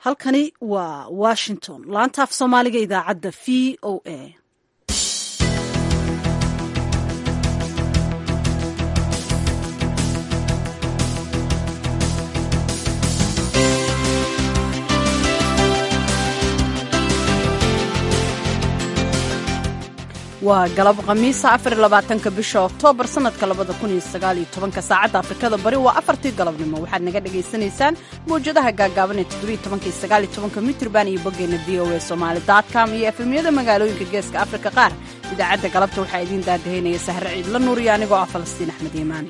halkani waa washington laanta af soomaaliga idaacadda v o a waa galab khamiisa 24 bisha oktoobar sanadka 2019 saacadda afrikada bari waa 4tii galabnimo waxaad naga dhagaysanaysaan mawjadaha gaagaaban ee 17 mitrban iyo boggeena voa somali.com iyo efemyada magaalooyinka geeska afrika qaar idaacadda galabta waxaa idiin daadahaynaya sahre ciidla nuur iyo anigoo ah falastiin axmed iimaani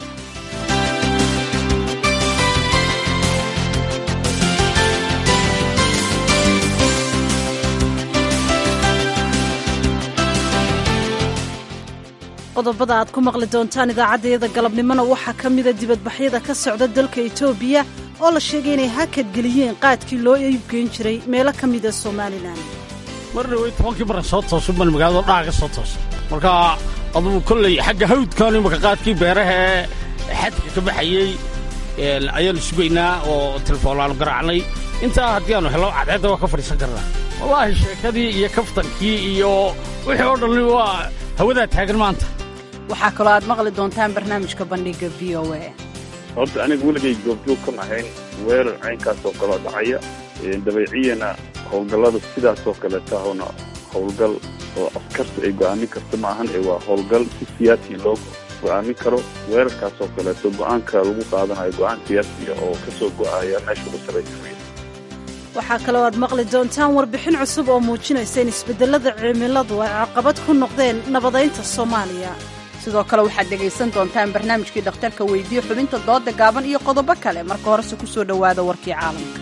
qodobada aad ku maqli doontaan idaacaddayada galabnimona waxaa ka mida dibadbaxyada ka socda dalka etoobiya oo la sheegay inay hakadgeliyeen qaadkii loo iibgeyn jiray meelo ka mida somalilan marna way 10kii maran soo toosan baan magaalada dhaaga soo toosan marka adugu kolley xagga hawdkan imaka qaadkii beeraha xadka ka baxayey ayaanu sugaynaa oo telefoonlaanu garaacnay intaa haddii aanu hello cadceedda waa ka fadhiisan karnaa wallaahi sheekadii iyo kaftankii iyo wixii oo dhan waa hawadaa taagan maanta waxaa kaloo aad maqli doontaan barnaamijka bandhiga v o a horta aniga weligay goobjoog kama ahayn weerar caynkaasoo kaloo dhacaya dabeeciyana howlgallada sidaasoo kaleeta howna howlgal oo askarta ay go'aamin karto ma ahan ee waa howlgal si siyaasi loo go'aamin karo weerarkaasoo kaleeto go'aanka lagu qaadanayo go'aan siyaasiya oo ka soo go'aya meesha ugu saraysa waxaa kaloo aad maqli doontaan warbixin cusub oo muujinaysa in isbeddelada cimiladu ay caqabad ku noqdeen nabadaynta soomaaliya sidoo kale waxaad dhegaysan doontaan barnaamijkii dhakhtarka weydiiye xubinta dooda gaaban iyo qodobo kale marka horese ku soo dhowaada warkii caalamka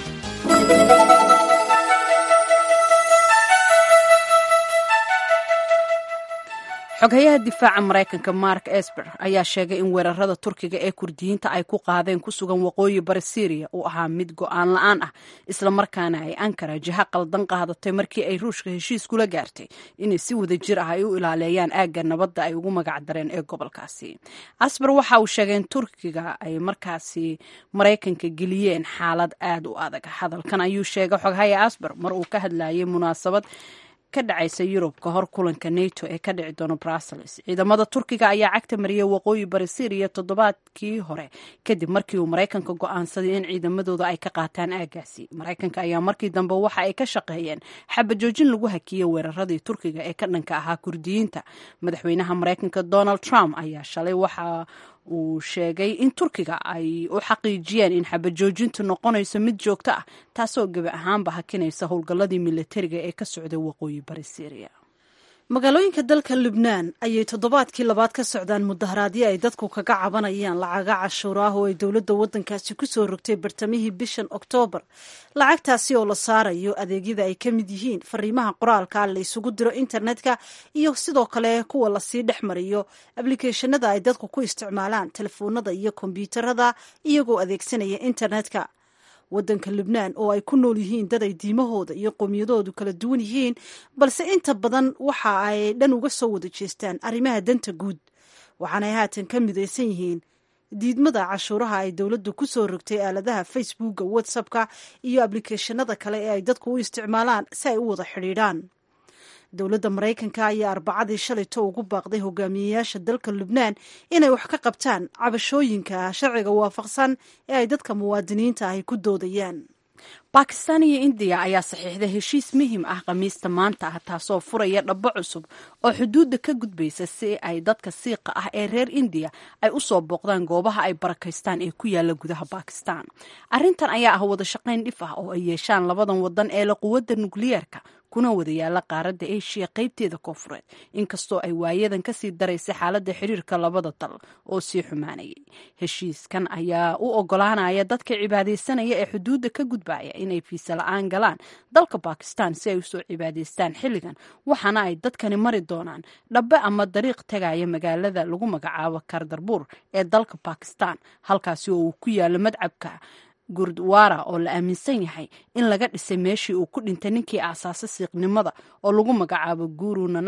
xoghayaha difaaca maraykanka mark esper ayaa sheegay in weerarada turkiga ee kurdiyiinta ay ku qaadeen ku sugan waqooyi bari syriya uu ahaa mid go'aan la'aan ah islamarkaana ay ankara jiha qaldan qaadatay markii ay ruushka heshiis kula gaartay inay si wada jir ah ay u ilaaleeyaan aagga nabadda ay ugu magacdareen ee gobolkaasi asper waxa uu sheegay in turkiga ay markaasi maraykanka geliyeen xaalad aad u adag hadalkan ayuu sheegay xoghaya asper mar uu ka hadlayay munaasabad ka dhacaysa Yurub ka hor kulanka NATO ee ka dhici doona Brussels. Ciidamada Turkiga ayaa cagta mariyay waqooyi bari Syria toddobaadkii hore kadib markii uu Mareykanka go'aansaday in ciidamadooda ay ka qaataan aagaasi. Mareykanka ayaa markii dambe waxa ay ka shaqeeyeen xabajoojin lagu hakiyay weeraradii Turkiga ee ka dhanka ahaa Kurdiyiinta. Madaxweynaha Mareykanka Donald Trump ayaa shalay waxa uu sheegay in Turkiga ay u xaqiijiyeen in xabajoojintu noqonayso mid joogto ah taasoo gabi ahaanba hakinaysa howlgalladii militariga ee ka socday waqooyi bari Syria. magaalooyinka dalka Lubnaan ayay toddobaadkii labaad ka socdaan mudaharaadyo ay dadku kaga cabanayaan lacaga cashuur ah oo ay dowladda waddankaasi ku soo rogtay bartamihii bishan Oktoobar lacagtaasi oo la saarayo adeegyada ay ka mid yihiin fariimaha qoraalka la isugu diro internetka iyo sidoo kale kuwa la sii dhex mariyo ablicationada ay dadku ku isticmaalaan telefoonada iyo kombiyuutarada iyagoo adeegsanaya internetka waddanka Lubnaan oo ay ku nool yihiin dad ay diimahooda iyo qowmiyadoodu kala duwan yihiin balse inta badan waxa ay dhan uga soo wada jeestaan arrimaha danta guud waxaanay haatan ka midaysan yihiin diidmada cashuuraha ay dowladdu ku soo rogtay aaladaha Facebooka, WhatsAppka iyo ablicationada kale ee ay dadku u isticmaalaan si ay u wada xidhiidhaan dowladda Mareykanka ayaa Arbacadii shalayto ugu baaqday hogaamiyayaasha dalka Lubnaan inay wax ka qabtaan cabashooyinka sharciga waafaqsan ee ay dadka muwaadiniinta ahi ku doodayaan. Bakistan iyo India ayaa saxiixday heshiis muhiim ah Khamiista maanta ah taasoo furaya dhabo cusub oo xuduudda ka gudbaysa si ay dadka siiqa ah ee reer India ay u soo booqdaan goobaha ay barakaystaan ee ku yaala gudaha Bakistan. Arrintan ayaa ah wada shaqayn dhif ah oo ay yeeshaan labadan wadan ee la quwadda nukliyeerka kuna wada yaala qaaradda Asia qaybteeda koonfureed inkastoo ay waayadan ka sii daraysay xaaladda xiriirka labada dal oo sii xumaanayay. Heshiiskan ayaa u ogolaanaya dadka cibaadaysanaya ee xuduudda ka gudbaya inay fiisa la'aan galaan dalka Bakistan si ay u soo cibaadaystaan xilligan waxaana ay dadkani mari doonaan dhabbe ama dariiq tagaya magaalada lagu magacaabo Kardarpur ee dalka Bakistan halkaasi oo uu ku yaalo madcabka Gurdwara oo la aaminsan yahay in laga dhisay meeshii uu ku dhintay ninkii aasaasay siiqnimada oo lagu magacaabo Guru Nanak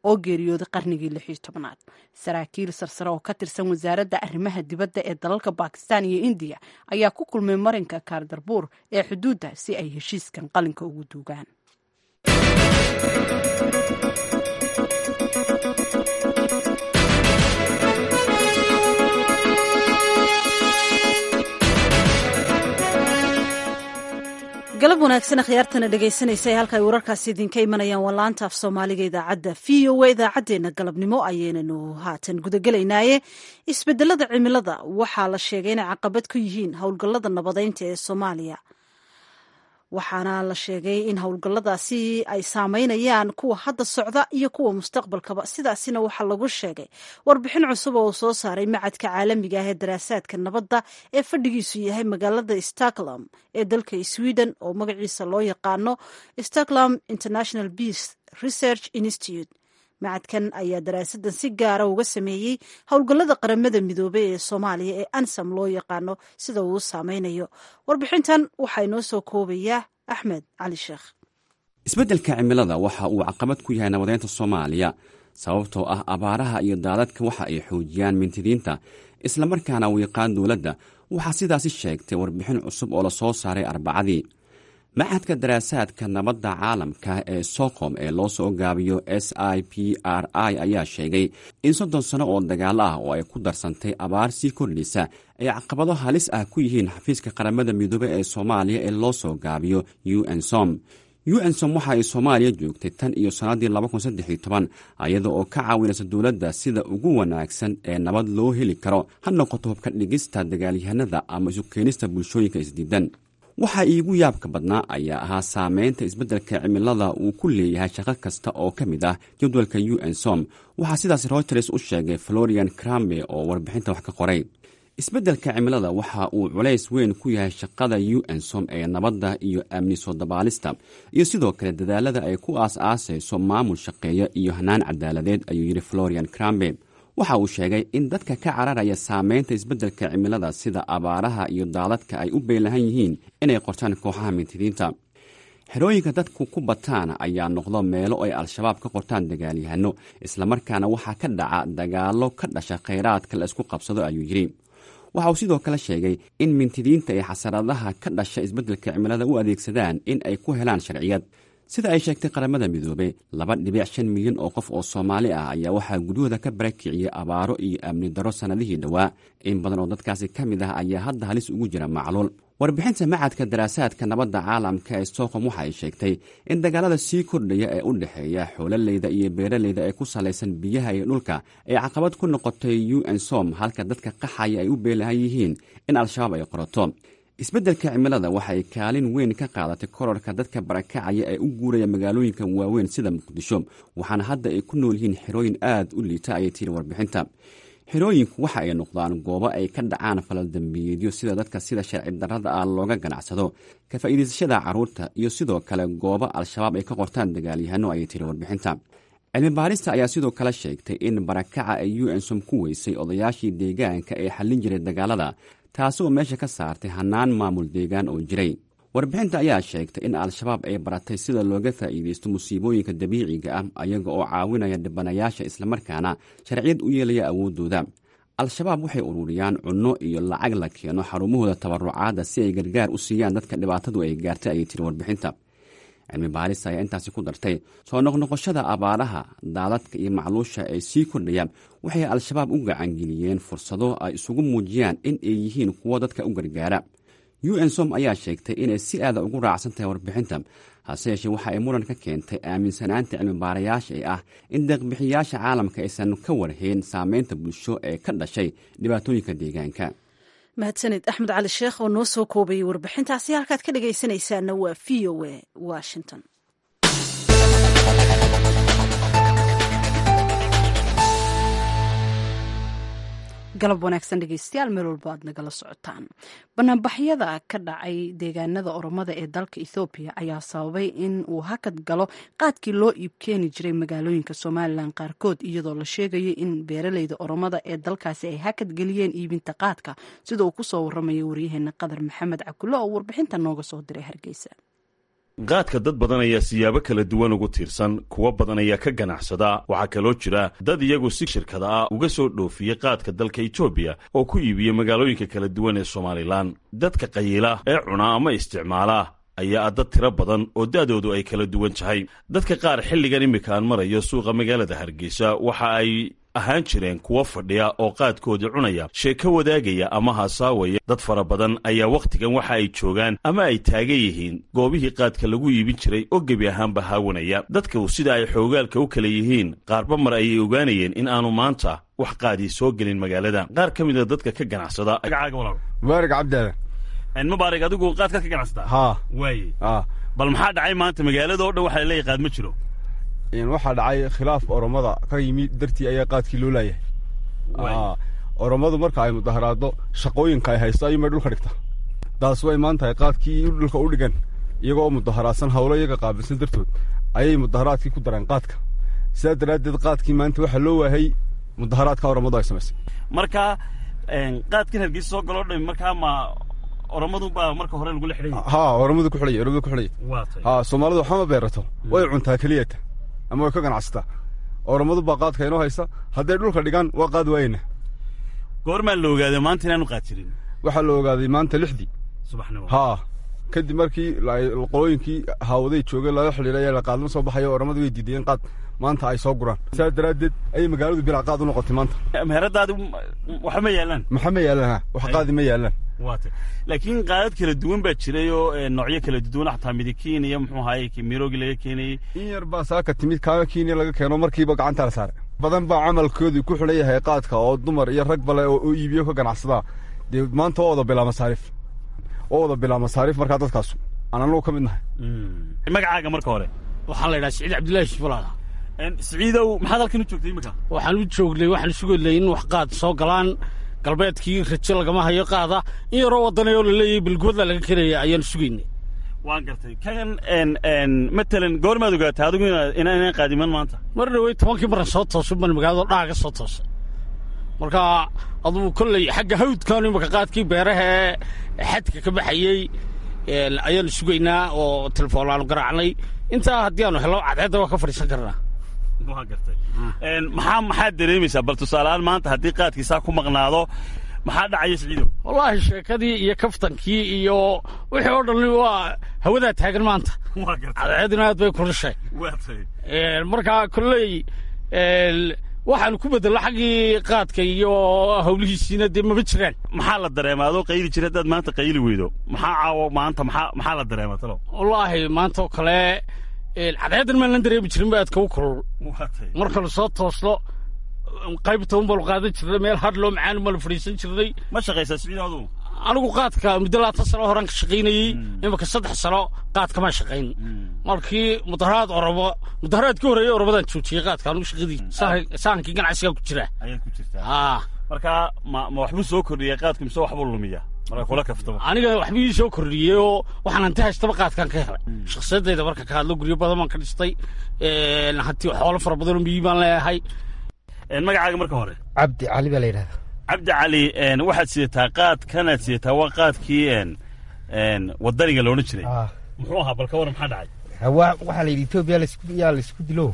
oo geeriyooday qarnigii 16aad. saraakiil sarsare oo ka tirsan wasaaradda arrimaha dibadda ee dalalka bakistan iyo indiya ayaa ku kulmay marinka kaardarbuur ee xuduudda si ay heshiiskan qalinka ugu duugaan. galab wanaagsan akhyaartana dhegaysanaysa ee halka ay wararkaasi idinka imanayaan waa laanta af soomaaliga idaacadda v o a idaacaddeenna galabnimo ayaynanu haatan gudagelaynaaye isbedelada cimilada waxaa la sheegay inay caqabad ku yihiin howlgallada nabadeynta ee soomaaliya, waxaana la sheegay in howlgalladaasi ay saameynayaan kuwa hadda socda iyo kuwa mustaqbalkaba. sidaasina waxaa lagu sheegay warbixin cusub oo uu soo saaray macadka caalamiga ah ee daraasaadka nabadda ee fadhigiisu yahay magaalada Stockholm ee dalka Sweden oo magaciisa loo yaqaano Stockholm International Peace Research Institute. macadkan ayaa daraasadan si gaara uga sameeyey howlgallada qaramada midoobay ee Soomaaliya ee ANSAM loo yaqaano sida uu saameynayo. warbixintan waxaa inoo soo koobaya Axmed Cali Sheekh. isbeddelka cimilada waxa uu caqabad ku yahay nabadeynta Soomaaliya sababtoo ah abaaraha iyo daadadka waxa ay xoojiyaan mintidiinta isla markaana wiiqaan dowladda. waxaa sidaasi sheegtay warbixin cusub oo la soo saaray Arbacadii. maxadka daraasaadka nabadda caalamka ee Stockholm ee loo soo gaabiyo SIPRI ayaa sheegay in 30 sano oo dagaal ah oo ay ku darsantay abaar sii kordhisa ay caqabado halis ah ku yihiin xafiiska qaramada midoobay ee Soomaaliya ee loo soo gaabiyo UNSOM. UNSOM waxa ay Soomaaliya joogtay tan iyo sanadii 2013 iyada oo ka caawinaysa dowladda sida ugu wanaagsan ee nabad loo heli karo, ha noqoto hubka dhigista dagaalyahanada ama isu keenista bulshooyinka isdiidan. waxa iigu yaabka badnaa ayaa ahaa saameynta isbeddelka cimilada uu ku leeyahay shaqo kasta oo ka mid ah jadwalka UNSOM. waxaa sidaas Reuters u sheegay Florian Krambe oo warbixinta wax ka qoray. isbeddelka cimilada waxa uu culays weyn ku yahay shaqada UNSOM ee nabadda iyo amni soo dabaalista iyo sidoo kale dadaalada ay ku aas-aasayso maamul shaqeeya iyo hanaan cadaaladeed, ayuu yidhi Florian Krambe. waxa uu sheegay in dadka ka cararaya saameynta isbeddelka cimilada sida abaaraha iyo daadadka ay u beelahan yihiin inay qortaan kooxaha mintidiinta. xerooyinka dadku ku bataan ayaa noqdo meelo ay al-shabaab ka qortaan dagaalyahano, islamarkaana waxaa ka dhaca dagaallo ka dhasha khayraadka la isku qabsado, ayuu yidhi. waxa uu sidoo kale sheegay in mintidiinta ay xasaradaha ka dhasha isbeddelka cimilada u adeegsadaan in ay ku helaan sharciyad. sida ay sheegtay qaramada midoobay 2.5 milyan oo qof oo Soomaali ah ayaa waxaa gudahooda ka barakiciyay abaaro iyo amni darro sanadihii dhawaa. in badan oo dadkaasi ka mid ah ayaa hadda halis ugu jira macluul. warbixinta macadka daraasaadka nabadda caalamka ee Stockholm waxa ay sheegtay in dagaalada sii kordhaya ee u dhexeeya xoololeyda iyo beeraleyda ee ku salaysan biyaha iyo dhulka ay caqabad ku noqotay UNSOM, halka dadka qaxaya ay u beelahan yihiin in al-shabaab ay qorato. isbeddelka cimilada waxay kaalin weyn ka qaadatay kororka dadka barakacaya ee u guuraya magaalooyinka waaweyn sida Muqdisho, waxaana hadda ay ku nool yihiin xerooyin aad u liita, ayay tiri warbixinta. xerooyinku waxa ay noqdaan goobo ay ka dhacaan falal dambiyeedyo sida dadka sida sharci darrada ah looga ganacsado, ka faa'iidaysashada carruurta iyo sidoo kale goobo al-shabaab ay ka qortaan dagaalyahano, ayay tiri warbixinta. cilmi baarista ayaa sidoo kale sheegtay in barakaca ay UNSOM ku weysay odayaashii deegaanka ee xallin jiray dagaalada, taasi oo meesha ka saartay hanaan maamul deegaan oo jiray. warbixinta ayaa sheegtay in al-shabaab ay baratay sida looga faa'iidaysto musiibooyinka dabiiciga ah ayaga oo caawinaya dhibanayaasha islamarkaana sharciyad u yeelaya awooddooda. al-shabaab waxay ururiyaan cunno iyo lacag la keeno xarumahooda tabarucaadda si ay gargaar u siiyaan dadka dhibaatadu ay gaartay, ayay tiri warbixinta. cilmi baarista ayaa intaasi ku dartay soo noqnoqoshada abaaraha, daadadka iyo macluusha ee sii kordhaya waxay al-shabaab u gacangeliyeen fursado ay isugu muujiyaan in ay yihiin kuwo dadka u gargaara. UNSOM ayaa sheegtay inay si aada ugu raacsan tahay warbixinta, hase yeeshee waxa ay muran ka keentay aaminsanaanta cilmi baarayaasha ee ah in deeqbixiyaasha caalamka aysan ka warhayn saameynta bulsho ee ka dhashay dhibaatooyinka deegaanka. mahadsanid Axmed Cali Sheekh oo noo soo koobayay warbixintaasi. halkaad ka dhagaysanaysaana waa VOA Washington. galab wanaagsan dhegeystayaal, meel walba aad nagala socotaan. banaanbaxyada ka dhacay deegaanada oromada ee dalka Ethiopia ayaa sababay in uu hakad galo qaadkii loo iib keeni jiray magaalooyinka Somaliland qaarkood, iyadoo la sheegayay in beeraleyda oromada ee dalkaasi ay hakad geliyeen iibinta qaadka, sida uu ku soo waramayo waryaheena Qadar Maxamed Cabdulle oo warbixinta nooga soo diray Hargeysa. qaadka dad badan ayaa siyaabo kala duwan ugu tiirsan, kuwo badan ayaa ka ganacsada. waxaa kaloo jira dad iyagu si shirkada ah uga soo dhoofiya qaadka dalka Itoobiya oo ku iibiya magaalooyinka kala duwan ee Somaliland. dadka qayila ee cuna ama isticmaala ayaa dad tiro badan oo daadoodu ay kala duwan tahay. dadka qaar xilligan imika aan marayo suuqa magaalada Hargeysa waxa ay ahaan jireen kuwa fadhiya oo qaadkoodii cunaya, sheeko wadaagaya ama haasaawaya. dad fara badan ayaa wakhtigan waxa ay joogaan ama ay taagan yihiin goobihii qaadka lagu iibin jiray oo gebi ahaanba haawanaya. dadka sida ay xoogaalka u kala yihiin, qaarba mar ayay ogaanayeen in aanu maanta wax qaadii soo gelin magaalada. qaar ka mid a dadka ka ganacsada. mubaarak cabdaadan. mubaarak, adigu qaadka ka ganacsataa? haa. waaye. bal maxaa dhacay maanta magaalada oo dhan waxaa leeyahay qaad ma jiro? waxaa dhacay khilaaf oromada ka yimid dartii ayaa qaadkii loo laayahay. oromadu marka ay mudaharaado shaqooyinka ay haysto ayuunbay dhulka dhigta. taas way maantahay qaadkii dhulka u dhigan iyagoo mudaharaadsan hawlo iyaga qaabilsan dartood ayay mudaharaadkii ku dareen qaadka. sidaa daraaddeed qaadkii maanta waxaa loo waayay mudaharaadka oromadu ay samaysay. marka qaadkan Hargeysa soo galoo dhan markaa ma oromadu baa marka hore lagu xidhay? haa, oromadu ku xidhay. haa, Soomaalidu waxma beerato, way cuntaa keliyata ama way ka ganacsataa. oromadu baa qaadka inoo haysa, hadday dhulka dhigaan waa qaad waayna. goormaa la ogaaday maanta inaanu qaad jirin? waxaa la ogaaday maanta 6dii subaxnimo. haa, kadib markii qolooyinkii haawaday joogay laga xidhiidhay ayaa la qaadma soo baxayo. oromadu way diideen qaad maanta ay soo guraan. sidaa daraaddeed ayay magaaladu bilaa qaad u noqotay maanta. meheradaadi waxa ma yaalaan? ma yaalaan. wax qaadi ma yaalaan. laakiin qaadad kala duwan baa jiray oo noocyo kala duwan, xataa midikiin iyo muxuu ahaayey miroogi laga keenayey. in yar baa saaka timid kaama kiiniya laga keeno markiiba gacanta la saaray. badan baa camalkoodii ku xidhan yahay qaadka oo dumar iyo rag bale oo iibiyo ka ganacsadaa. dee maanta waa wada bilaa masaariif markaa dadkaasu aan anagu ka mid nahay. magacaaga marka hore? waxaan la yidhaha Siciid Cabdillaahi Shifulaada. Siciidow, maxaad halkan u joogtay imika? waxaan u joognay, waxaan sugaynay in wax qaad soo galaan. galbeedkii rajo lagama hayo qaada, in yaroo waddanayoo la leeyahay bilgooda laga kelaya ayaan sugaynay. waan gartay. kan matalan goormaad ogaatay adigu inaan qaadiman maanta? mar dhawey 10kii maran soo toosun baan magaalada dhaaga soo toosay. marka adugu kolley xagga hawdkan imika qaadkii beeraha ee xadka ka baxayey ayaan sugaynaa oo telefoon aanu garaacnay. intaa haddii aanu helo cadceedda waa ka fadhiisan karnaa. waa gartay. maxaad dareemaysaa bal tusaaleaan maanta haddii qaadkiisaa ku maqnaado maxaa dhacaya Siciidow? wallaahi sheekadii iyo kaftankii iyo wixii oo dhan waa hawadaa taagan maanta. waa gartay. cadceeduna aad bay kulushay. marka kolley waxaanu ku bedelno xaggii qaadka iyo hawlihiisiina dee maba jiraan. maxaa la dareemaa adoo qayli jira haddaad maanta qayli weydo? maxaa caawo maanta maxaa la dareemaa talo? wallaahi maanta oo kale cadceeddan maan la dareemi jirin ba aadka u kulul. marka la soo toosno qaybta un baanu qaadan jirnay, meel hadh loo macaan uma la fadhiisan jirnay. ma shaqaysaa Siciidow adugu? anigu qaadka muddo 20 sano horaan ka shaqaynayey. imika 3 sano qaadka ma shaqayn. markii mudaharaadkii horeeyay oromadan joojiyey qaadka anigu shaqadii saankii ganacsiga ku jira. ayaad ku jirtaa? marka ma waxbuu soo kordhiyay qaadka mise waxbuu lumiyaa? marka kula kaftaba. aniga waxbuu ii soo kordhiyey oo waxaan hanti haystaba qaadkan ka helay. shakhsiyadayda marka ka hadlo guryo badan baan ka dhistay. hanti xoolo fara badan oo miyi baan leeyahay. magacaaga marka hore? cabdi cali baa la yidhahdaa. cabdi cali, waxaad sidataa qaadkanaad sidataa waa qaadkii wadaniga loodhan jiray. muxuu ahaa bal ka waran maxaa dhacay? waxaa la yidhi Itoobiya yaa laisku dilo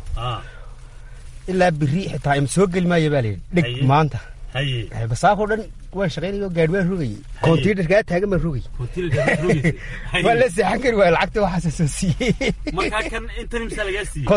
ilaa biri xitaa ima soo geli maayo baa la yidhi. dhig maanta basaafoo dhan waan shaqaynayo gaadhi waan rogayey. kontiinarkaa taagan baan rogay. waa la seexan kari waaya lacagta waxaasa soo siiyey. markaa kan intan imsaa lagaa siiyey?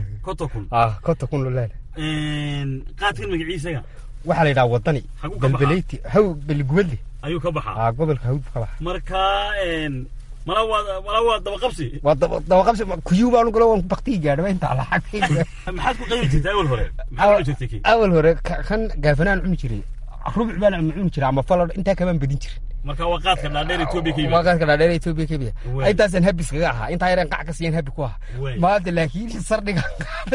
50 kun lolaala. qaadkan magaciisaga waxaa la yidhaha wadani balbeleyti haw beligubadle ayuu ka baxaa. gobolka hawd ka baxa. marka mala waa dabaqabsi? waa dabaqabsi. kuyuu baanu galo waan baktigii gaadhaba intaa lacag. maxaad ku qaybi jirtay awal hore? awal hore kan gaafanaan cuni jiray, rubuc baan cuni jiray ama falo, intaa kamaan badin jirin. marka waa qaadka dhaadheer Itoobiya ka yimid? waa qaadka dhaadheer Itoobiya ka yimid. intaasaan habis kaga ahaa, intaa yareen qac ka siiyeen habi ku ahaa. maanta laakiin sardhiga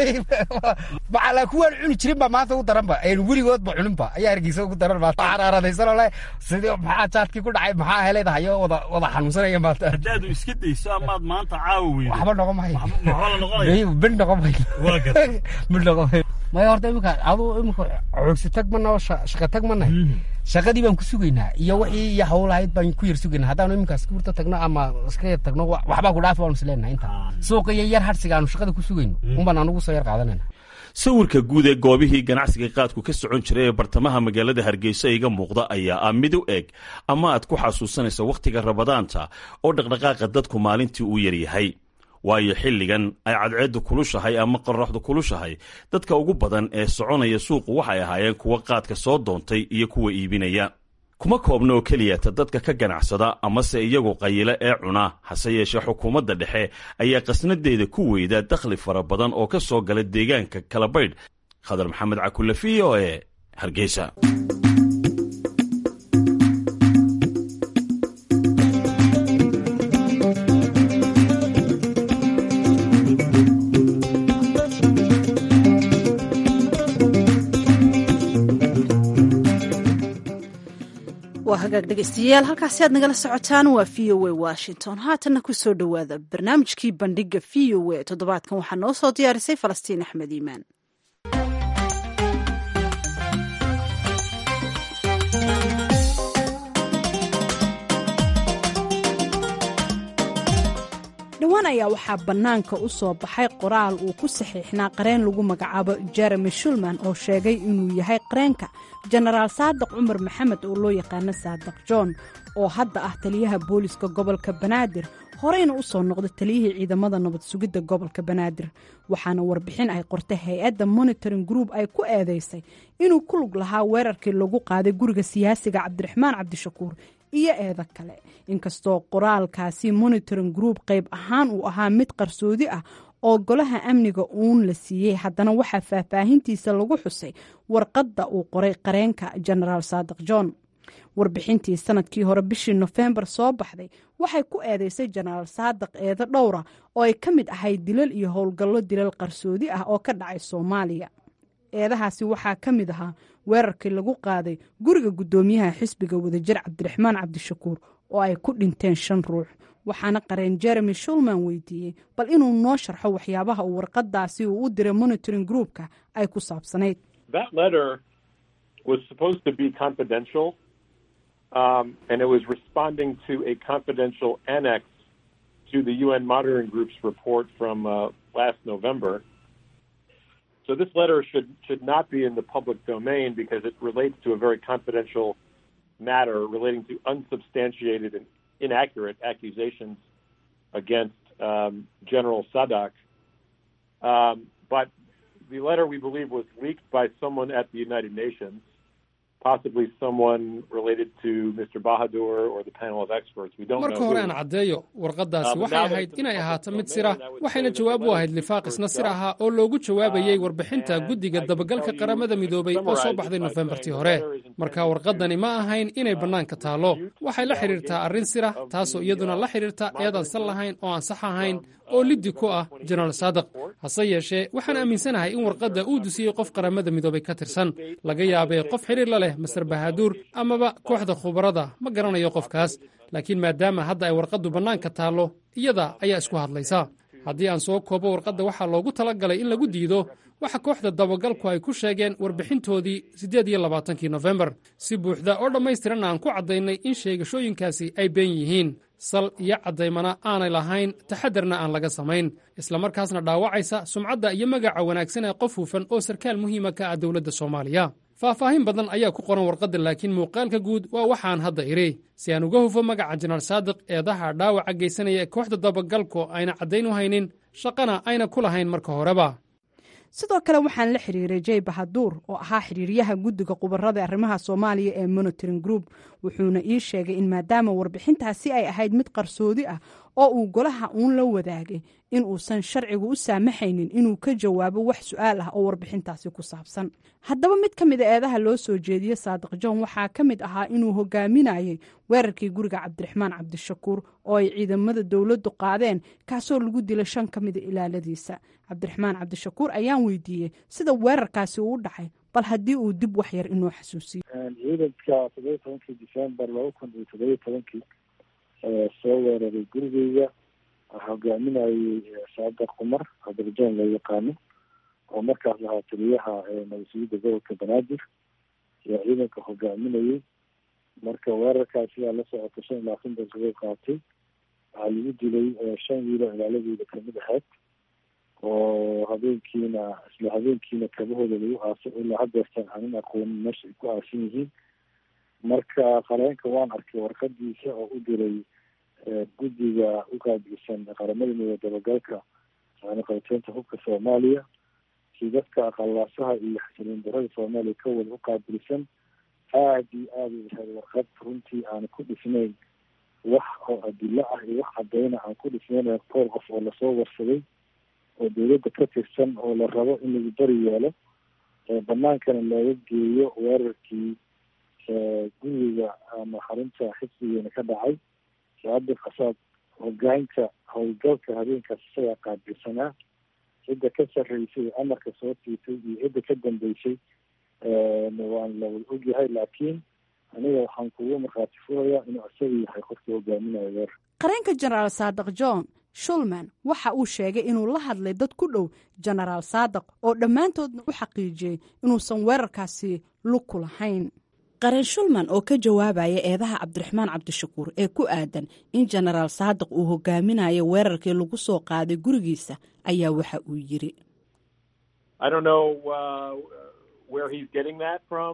macalaa kuwaan cuni jirin baa maanta ugu daranba. weligoodba cuninba ayaa Hargeysa ugu daran maanta. xaraaradaysan ole sidii maxaa jaadkii ku dhacay, maxaa heleedahayo wada xanuunsanaya maanta. haddaad iska dayso amaad maanta caawi weydo waxba noqon mahayo. waxba la noqonayo? ben noqon mahayo. waa gartay. ben noqon mahayo. ma horta imika xoogsi tag ma noo shaqo tag ma nahay shaqadii baan ku sugaynaa iyo wixii iyo hawlahayd baan ku yar sugaynaa haddaanu iminkaas kurta tagno ama iska yar tagno waxbaa ku dhaafi waanu isleenahay inta suuqa iyo yar hadhsiga aanu shaqada ku sugayno unbaan anugu soo yar qaadanayna sawirka guud ee goobihii ganacsiga qaadku ka socon jiray ee bartamaha magaalada Hargeysa iga muuqda ayaa ah mid u eg ama aad ku xasuusanaysa wakhtiga Rabadaanta oo dhaqdhaqaaqa dadku maalintii uu yar yahay waayo xilligan ay cadceedu kulushahay ama qorraxdu kulushahay dadka ugu badan ee soconaya suuqu waxay ahaayeen kuwa qaadka soo doontay iyo kuwa iibinaya kuma koobna oo keliya dadka ka ganacsada ama se iyagu qayila ee cuna hase yeeshee xukuumadda dhexe ayaa qasnadeeda ku weyda dakhli fara badan oo ka soo gala deegaanka Kalabaydh Khadar Maxamed Cakullafi oo Hargeysa hagaag dhegeystayaal halkaasi aad nagala socotaan waa VOA Washington haatana ku soo dhowaada barnaamijkii bandhiga VOA toddobaadkan waxaa noo soo diyaarisay Falastiin Axmed Iimaan dhawaan ayaa waxaa bannaanka u soo baxay qoraal uu ku saxiixnaa qareen lagu magacaabo Jeremy Shulman oo sheegay inuu yahay qareenka Generaal Saadiq Cumar Maxamed oo loo yaqaano Saadiq John oo hadda ah taliyaha booliska gobolka Banaadir horeyna u soo noqday taliyihii ciidamada nabad sugidda gobolka Banaadir waxaana warbixin ay qortay hay'adda Monitoring Group ay ku eedeysay inuu ku lug lahaa weerarkii lagu qaaday guriga siyaasiga Cabdiraxmaan Cabdishakuur iyo eeda kale inkastoo qoraalkaasi Monitoring Group qayb ahaan uu ahaa mid qarsoodi ah oo golaha amniga uun la siiyey haddana waxaa faahfaahintiisa lagu xusay warqadda uu qoray qareenka Generaal Saadiq John warbixintii sanadkii hore bishii November soo baxday waxay ku eedeysay Generaal Saadiq eedo dhowra oo ay ka mid ahayd dilal iyo howlgallo dilal qarsoodi ah oo ka dhacay Soomaaliya eedahaasi waxaa ka mid ahaa weerarkii lagu qaaday guriga guddoomiyaha xisbiga wadajir Cabdiraxmaan Cabdishakuur oo ay ku dhinteen 5 ruux waxaana qareen Jeremy Shulman weydiiyey bal inuu noo sharxo waxyaabaha uu warqadaasi uu u diray Monitoring Group-ka ay ku saabsanayd. That letter was supposed to be confidential and it was responding to a confidential annex to the UN Monitoring Group's report from last November. So this letter should not be in the public domain because it relates to a very confidential matter relating to unsubstantiated and inaccurate accusations against General Sadak. But the letter, we believe, was leaked by someone at the United Nations, possibly someone related to Mr. Bahadur or the panel of experts. We don't know. Marka hore aan caddeeyo warqadaasi waxay ahayd inay ahaato mid sir ah waxayna jawaab u ahayd lifaaqisna sir ah oo loogu jawaabayay warbixinta guddiga dabagalka qaramada midoobay oo soo baxday Novembertii hore marka warqadani ma ahayn inay bannaanka taalo waxay la xiriirtaa arrin sir ah taasoo iyaduna la xiriirta eedan sal lahayn oo aan sax ahayn oo liddi ku ah Generaal Saadiq hase yeeshee waxaan aaminsanahay in warqadda uu dusiyey qof qaramada midoobay ka tirsan laga yaabay qof xiriir la leh Mr. Bahadur amaba kooxda khubarada ma garanayo qofkaas laakiin maadaama hadda ay warqaddu bannaanka taalo iyada ayaa isku hadlaysa haddii aan soo koobo warqadda waxaa loogu talagalay in lagu diido waxa kooxda dabagalku ay ku sheegeen warbixintoodii 28 November si buuxda oo dhammaystiran aan ku caddaynay in sheegashooyinkaasi ay been yihiin sal iyo caddaymana aanay lahayn taxadarna aan laga samayn isla markaasna dhaawacaysa sumcadda iyo magaca wanaagsan ee qof hufan oo sarkaal muhiima ka ah dowladda Soomaaliya faahfaahin badan ayaa ku qoran warqadda laakiin muuqaalka guud waa waxaan hadda iri si aan uga hufo magaca Generaal Saadiq eedaha dhaawaca geysanaya kooxda dabagalku ayna caddayn u haynin shaqana ayna ku lahayn marka horeba sidoo kale waxaan la xiriiray Jay Bahadur oo ahaa xiriiryaha guddiga qubarada arrimaha Soomaaliya ee Monitoring Group wuxuuna ii sheegay in maadaama warbixintaasi ay ahayd mid qarsoodi ah oo uu golaha uun la wadaagay in uusan sharcigu u saamaxaynin inuu ka jawaabo wax su'aal ah oo warbixintaasi ku saabsan haddaba mid ka mid ah eedaha loo soo jeediyey Saadiq John waxaa ka mid ahaa inuu hogaaminayay weerarkii guriga Cabdiraxmaan Cabdishakuur oo ay ciidamada dowladdu qaadeen kaasoo lagu dilay 5 ka mid ah ilaaladiisa Cabdiraxmaan Cabdishakuur ayaan weydiiyey sida weerarkaasi uu dhacay bal haddii uu dib wax yar inoo xasuusiyo ciidanka 17 December 2017 soo weeraray gurigeyga hogaaminayay Saadiq Cumar Cabdiraxmaan loo yaqaano oo markaas ahaa taliyaha nabadsugyada gobolka banaadir ayaa ciidanka hogaaminayay. marka weerarkaas sidaa la socota 25 daqiiqo qaatay. waxaa lagu dilay 5 wiil oo ilaaladooda kamid ahayd oo habeenkiina kabahooda lagu aasay ilaa haddeertan aanan aqoonin meesha ay ku aasan yihiin. marka qareenka waan arkay warqadiisa oo u diray guddiga u qaabilsan qaramada midoobe dabagalka qaybteynta hubka soomaaliya si dadka qallaasaha iyo xasiloon darrada soomaaliya ka wada u qaabilsan. aada iyo aada u yahay warqad runtii aan ku dhisnayn wax oo adilo ah iyo wax cadeyna aan ku dhisnayn dhowr qof oo lasoo warsaday oo dawladda ka tirsan oo la rabo in lagu bari yeelo banaankana looga geeyo weerarkii guriga ama xarunta xisbigeena ka dhacay. saacadda qasaad hogaanka howlgalka habeenkaas isagaa qaabilsanaa. cidda ka sarreysay amarka soo siisay iyo cidda ka dambeysay waan la wada ogyahay, laakiin aniga waxaan kugu markhaati furayaa inuu isaga yahay qofkii hogaaminaya weer. qareenka jenaraal saadiq john shulman waxa uu sheegay inuu la hadlay dad ku dhow jenaraal saadiq oo dhammaantoodna u xaqiijiyey inuusan weerarkaasi lug ku lahayn. qareen shulman oo ka jawaabaya eedaha cabdiraxmaan cabdishakuur ee ku aadan in jenaraal saadiq uu hogaaminayo weerarkii lagu soo qaaday gurigiisa ayaa waxa uu yiri where he's getting that from.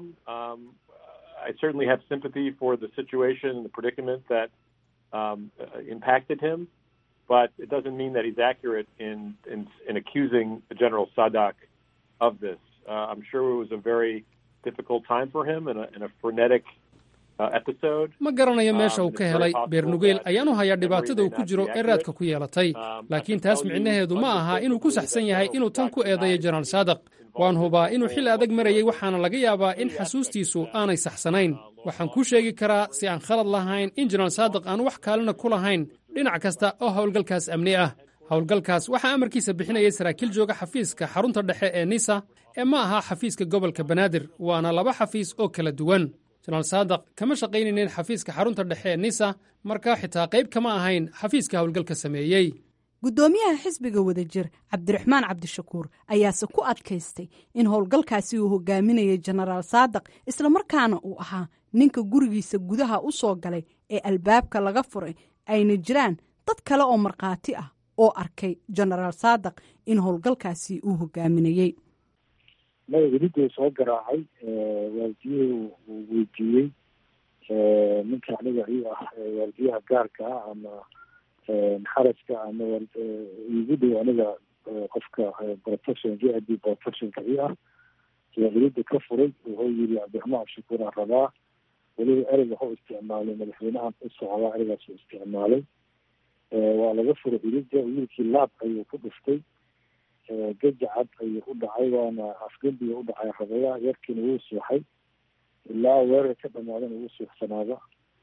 I certainly have sympathy for the situation and the predicament that impacted him, but it doesn't mean that he's accurate in accusing General Sadak of this. I'm sure it was a very difficult time for him and a frenetic episode. ma garanayo meesha uu ka helay beernugeel ayaanu hayaa dhibaatada uu ku jiro ee raadka ku yeelatay, laakiin taas micnaheedu ma aha inuu ku saxsan yahay inuu tan ku eedeeyo jenaraal saadiq. waan hubaa inuu xil adag marayay, waxaana laga yaabaa in xasuustiisu aanay saxsanayn. waxaan kuu sheegi karaa si aan khalad lahayn in jenaraal saadiq aan wax kaalina ku lahayn dhinac kasta oo howlgalkaas amni ah. howlgalkaas waxaa amarkiisa bixinayay saraakiil jooga xafiiska xarunta dhexe ee nisa ee ma aha xafiiska gobolka banaadir, waana laba xafiis oo kala duwan. jenaraal saadiq kama shaqaynaynin xafiiska xarunta dhexe ee nisa, markaa xitaa qayb kama ahayn xafiiska howlgalka sameeyey. guddoomiyaha xisbiga wadajir cabdiraxmaan cabdishakuur ayaase ku adkaystay in howlgalkaasi uu hogaaminayay jenaraal saadiq islamarkaana uu ahaa ninka gurigiisa gudaha u soo galay ee albaabka laga furay, ayna jiraan dad kale oo markhaati ah oo arkay jenaraal saadiq in howlgalkaasi uu hogaaminayey. madaxweynuhu soo garaacay waardiyuhu uu weydiiyey ninka aniga ii ah waardiyaha gaarka ah ama xaraska ama igu dhow aniga qofka protection jd protectionka ii ah ayaa cilida ka furay. wuxuu yiri cabdiraxmaan cabdishakuur aan rabaa, weliba ereyga wuxuu isticmaalay madaxweynahan u socdaa, ereygaas uu isticmaalay. waa laga furay cilida, wiilkii laab ayuu ku dhuftay, gajacad ayuu u dhacay, waana afgembiga u dhacay rabaya. yarkiina wuu suuxay ilaa weerar ka dhamaadana wuu suuxsanaada.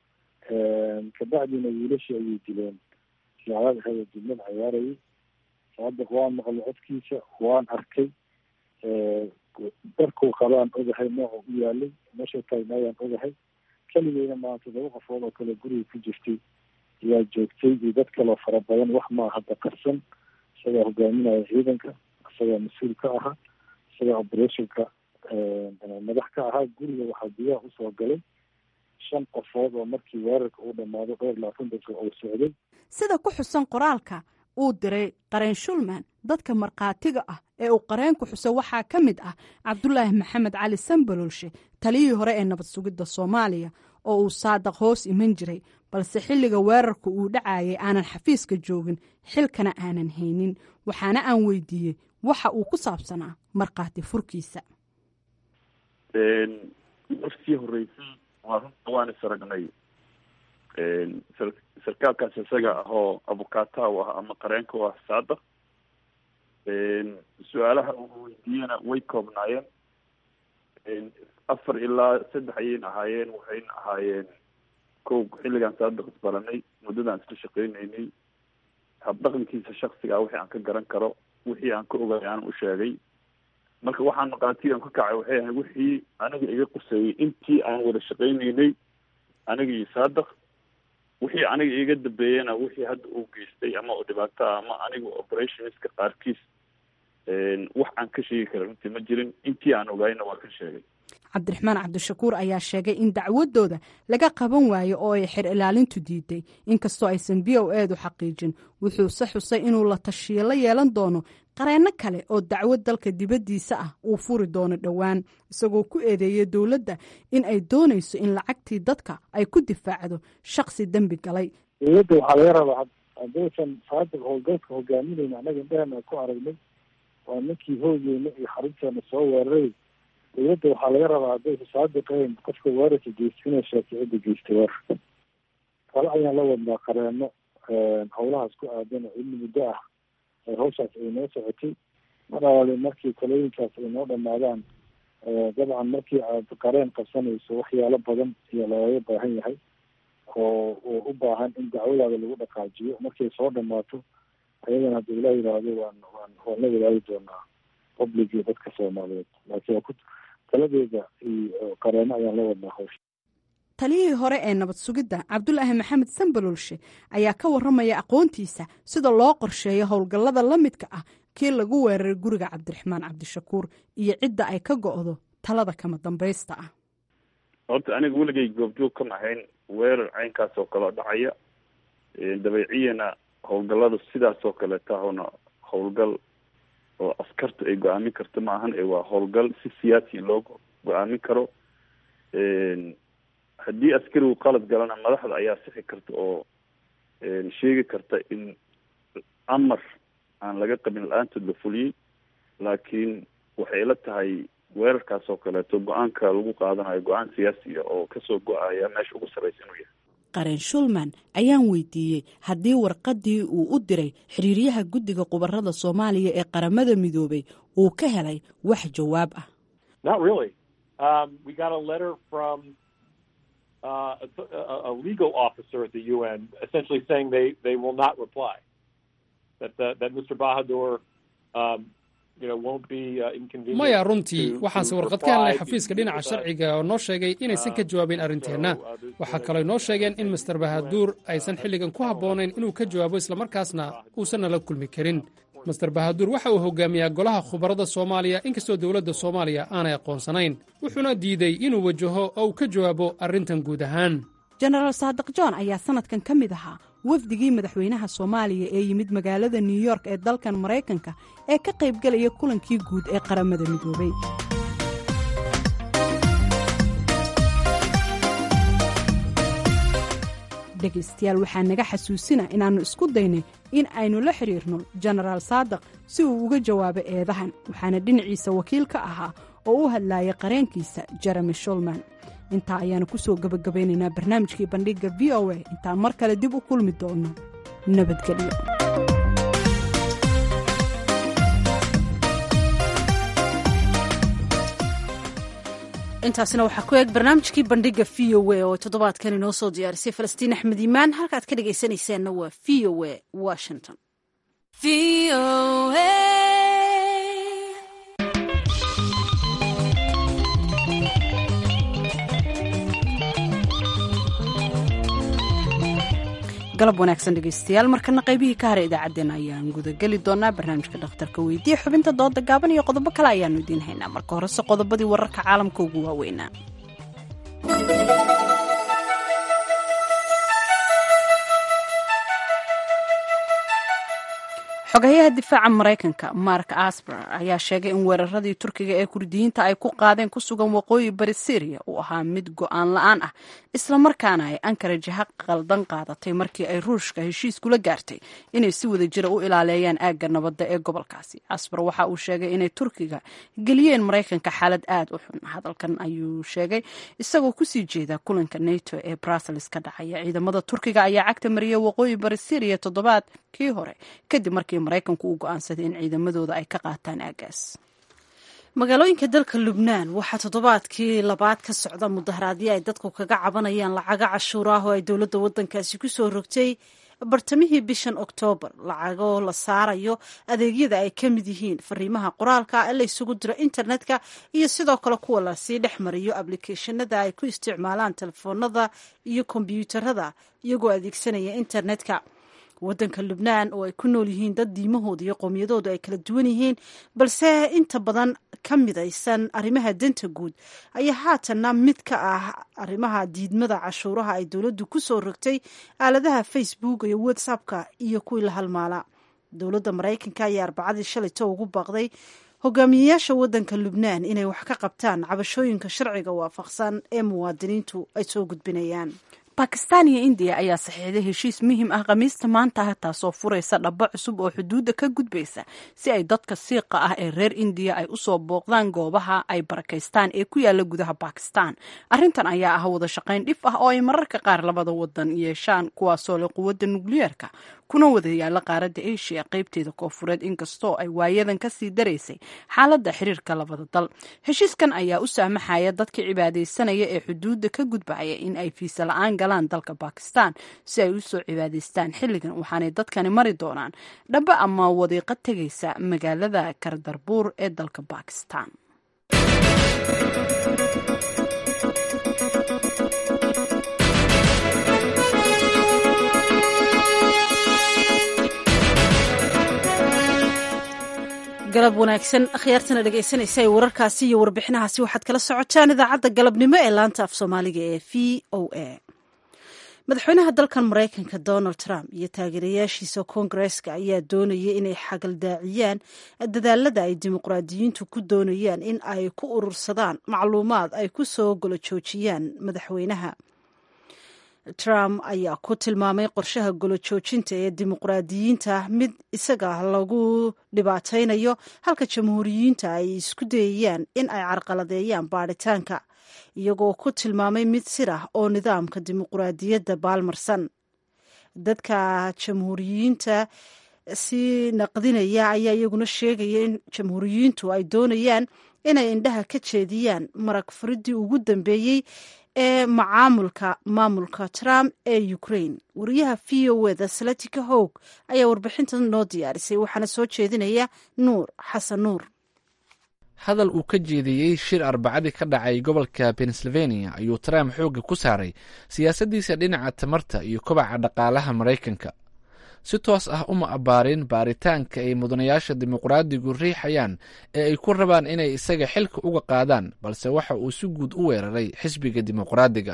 kabacdina wiilashii ayay dileen. siyaadaad ahayd dibnad cayaarayay. saadiq waan maqlay codkiisa, waan arkay darkuu qabaan ogahay, nooca u yaalay, meesha taagnaayaan ogahay. keligeyna maanta 7 qofood oo kale guriga ku jirtay ayaa joogtay iyo dad kaloo fara badan. wax maa hadda qarsan. isagaa hogaaminaya ciidanka, isagaa mas-uul ka ahaa, isagaa operationka madax ka ahaa. guriga waxaa gudaha usoo galay 5 qofood oo markii weerarka uu dhammaado 20 daqiiqo uu socday. sida ku xusan qoraalka uu diray qareen shulman, dadka markhaatiga ah ee uu qareenku xuso waxaa ka mid ah cabdulaahi maxamed cali sanbalolshe, taliyihii hore ee nabad sugidda soomaaliya oo uu saadiq hoos iman jiray, balse xilliga weerarka uu dhacayay aanan xafiiska joogin, xilkana aanan haynin. waxaana aan weydiiyey waxa uu ku saabsanaa markhaati furkiisa. markii horeysay waan isaragnay sarkaalkaas isaga ahoo abukaata u ah ama qareenka u ah saadiq. su-aalaha uu weydiiyena way koobnaayeen. 4 ilaa 3 ayayna ahaayeen. waxayna ahaayeen kow xilligaan saadiq isbaranay, muddadaan isla shaqeynaynay, habdhaqankiisa shaksiga wixii aan ka garan karo, wixii aan ka ogay aan u sheegay. marka waxaan markhaatigan ka kacay waxay ahay wixii aniga iga quseeyey intii aan wada shaqeynaynay aniga iyo saadiq. wixii aniga iga dambeeyena wixii hadda uu geystay ama oo dhibaato ah ama aniga operationska qaarkiis wax aan ka sheegi kara runtii ma jirin, intii aan ogayna waa ka sheegay. cabdiraxmaan cabdishakuur ayaa sheegay in dacwadooda laga qaban waayo oo ay xer ilaalintu diiday, inkastoo aysan VOA-du xaqiijin. wuxuuse xusay inuu la tashiyo la yeelan doono qareenno kale oo dacwad dalka dibaddiisa ah uu furi doono dhowaan, isagoo ku eedeeyay dowladda in ay doonayso in lacagtii dadka ay ku difaacdo shakhsi dembi galay. dowladda waxaa laga rabaa haddaysan saadiq howlgalka hogaaminayna annaga indhahana ku aragnay, waa ninkii hoogeyna iyo xarunteena soo weeraray. dowladda waxaa laga rabaa haddaysa saadiqayn qofka weerarka geysta inay sheegto cidda geystay weerarka. kale ayaan la wadnaa qareeno howlahaas ku aadan oo ilmi muddo ah hawshaas ay noo socotay. mar alaale markii talooyinkaas ay noo dhamaadaan, dabcan markii aad qareen qabsanayso waxyaalo badan iyo looga baahan yahay oo u baahan in dacwadaada lagu dhaqaajiyo. markay soo dhamaato ayadana hadda ilaa yidhaahdo waan la wadaagi doonaa public iyo dadka Soomaaliyeed. laakiin taladeeda iyo qareeno ayaan la wadnaa hawsha. taliyihii hore ee nabad sugidda cabdulaahi maxamed sanbalolshe ayaa ka warramaya aqoontiisa sida loo qorsheeyo howlgallada la midka ah kii lagu weeraray guriga cabdiraxmaan cabdishakuur iyo cidda ay ka go'do talada kama dambaysta ah. horta aniga weligay goobjoog kama ahayn weerar caynkaas oo kale dhacaya. dabeeciyana howlgallada sidaas oo kale tahona howlgal oo askartu ay go-aamin karto ma ahan, waa howlgal si siyaasi loogu go-aamin karo. haddii askarigu qalad galana madaxda ayaa sixi karta oo sheegi karta in amar aan laga qabin la-aantood la fuliyey. laakiin waxay la tahay weerarkaas oo kaleeto go-aanka lagu qaadanayo go-aan siyaasi ah oo kasoo go-aya meesha ugu sarreysa inuu yahay. qareen shulman ayaan weydiiyey haddii warqadii uu u diray xiriiryaha guddiga khubarada Soomaaliya ee qaramada midoobay uu ka helay wax jawaab ah. Not really. We got a letter from a legal officer at the UN essentially saying they will not reply. That Mr. Bahadur maya runtii waxaanse warqad ka helnay xafiiska dhinaca sharciga oo noo sheegay inaysan ka jawaabin arrinteenna. waxaa kaloo noo sheegeen in master bahaduur aysan xilligan ku habboonayn inuu ka jawaabo islamarkaasna uusan nala kulmi karin. master bahaduur waxa uu hogaamiyaa golaha khubarada Soomaaliya inkastoo dowladda Soomaaliya aanay aqoonsanayn, wuxuuna diiday inuu wajaho oo uu ka jawaabo arrintan guud ahaan. jenaraal saadiq john ayaa sanadkan ka mid ahaa wafdigii madaxweynaha Soomaaliya ee yimid magaalada New York ee dalkan Mareykanka ee ka qaybgalaya kulankii guud ee qaramada midoobay. dhegaystayaal waxaa naga xasuusina inaannu isku daynay in aynu la xiriirno jenaraal saadiq si uu uga jawaabo eedahan, waxaana dhinaciisa wakiil ka ahaa oo u hadlaaya qareenkiisa Jeremy Shulman. intaa ayaanu ku soo gabagabaynaynaa barnaamijkii bandhigga VOA. intaan mar kale dib u kulmi doono nabadgelyo. intaasina waxaa ku eeg barnaamijkii bandhigga VOA oo toddobaadkan inoo soo diyaarisay Falastiin Axmed Iimaan. halkaad ka dhegaysanaysaanna waa VOA Washington. galab wanaagsan dhegaystayaal, markana qaybihii ka hara idaacaddeenna ayaan gudageli doonaa barnaamijka dhakhtarka weydiiya, xubinta dooda gaaban iyo qodobo kale ayaanu idiin haynaa. marka horese qodobadii wararka caalamka ugu waaweynaa. xogayaha difaaca Mareykanka Mark Esper ayaa sheegay in weeraradii Turkiga ee Kurdiyiinta ay ku qaadeen ku sugan waqooyi bari Syria uu ahaa mid go'aan la'aan ah, isla markaana ay Ankara jiha qaldan qaadatay markii ay Ruushka heshiis kula gaartay inay si wada jir u ilaaleeyaan aagga nabadda ee gobolkaasi. Esper waxa uu sheegay inay Turkiga geliyeen Mareykanka xaalad aad u xun. hadalkan ayuu sheegay isagoo ku sii jeeda kulanka NATO ee Brussels ka dhacaya. ciidamada Turkiga ayaa cagta mariyay waqooyi bari Syria toddobaadkii hore kadib markii Mareykanku uu go'aansaday in ciidamadooda ay ka qaataan aagaas. magaalooyinka dalka Lubnaan waxaa toddobaadkii labaad ka socda mudaharaadyo ay dadku kaga cabanayaan lacago cashuur ah oo ay dowladda waddankaasi ku soo rogtay bartamihii bishan Oktoobar, lacago la saarayo adeegyada ay ka mid yihiin fariimaha qoraalka ee la isugu diro internetka iyo sidoo kale kuwa la sii dhex mariyo applicationada ay ku isticmaalaan telefoonada iyo kombiyuutarada iyagoo adeegsanaya internetka. waddanka lubnaan oo ay ku nool yihiin dad diimahooda iyo qowmiyadoodu ay kala duwan yihiin balse inta badan ka midaysan arrimaha danta guud ayaa haatanna mid ka ah arrimaha diidmada cashuuraha ay dowladdu ku soo rogtay aaladaha facebook iyo whatsappka iyo kuwii la halmaala dowladda maraykanka ayaa arbacadii shalayto ugu baaqday hogaamiyeyaasha waddanka lubnaan inay wax ka qabtaan cabashooyinka sharciga waafaqsan ee muwaadiniintu ay soo gudbinayaan bakistan iyo indiya ayaa saxiixday heshiis muhiim ah khamiista maanta taasoo furaysa dhabo cusub oo xuduudda ka gudbaysa si ay dadka siiqa ah ee reer indiya ay usoo booqdaan goobaha ay barakaystaan ee ku yaala gudaha bakistan arrintan ayaa ah wada shaqayn dhif ah oo ay mararka qaar labada wadan yeeshaan kuwaasoo leh quwadda nukliyeerka kuna wada yaala qaaradda asia qaybteeda koofureed inkastoo ay waayadan kasii daraysay xaaladda xiriirka labada dal heshiiskan ayaa u saamaxaya dadka cibaadaysanaya ee xuduudda ka gudbaya in ay fiisa la-aan galaan dalka bakistan si ay usoo cibaadaystaan xilligan waxaanay dadkani mari doonaan dhaba ama wadiiqo tegaysa magaalada kardarbuur ee dalka bakistan galab wanaagsan akhyaartana dhegaysanaysa ee wararkaasi iyo warbixinahaasi waxaad kala socotaan idaacadda galabnimo ee laanta af soomaaliga ee v o a madaxweynaha dalkan maraykanka donald trump iyo taageerayaashiisa koongareeska ayaa doonaya inay xagaldaaciyaan dadaalada ay dimuqraadiyiintu ku doonayaan in ay ku urursadaan macluumaad ay ku soo golo joojiyaan madaxweynaha trump ayaa ku tilmaamay qorshaha golo joojinta ee dimuqraadiyiinta mid isaga lagu dhibaataynayo halka jamhuuriyiinta ay isku dayayaan in ay carqaladeeyaan baadhitaanka iyagoo ku tilmaamay mid sir ah oo nidaamka dimuqraadiyadda baalmarsan dadka jamhuuriyiinta si naqdinaya ayaa iyaguna sheegaya in jamhuuriyiintu ay doonayaan inay indhaha ka jeediyaan marag furidii ugu dambeeyey ee maamulka Trump ee Ukraine. Wariyaha VOA Salatika Hawk ayaa warbixintan noo diyaarisay waxaana soo jeedinaya Nuur Xasan Nuur. hadal uu ka jeediyey shir arbacadii ka dhacay gobolka Pennsylvania ayuu Trump xooga ku saaray siyaasaddiisa dhinaca tamarta iyo kobaca dhaqaalaha Maraykanka. si toos ah uma abbaarin baaritaanka ay mudanayaasha dimuqraadigu riixayaan ee ay ku rabaan inay isaga xilka uga qaadaan balse waxa uu si guud u weeraray xisbiga dimuqraadiga.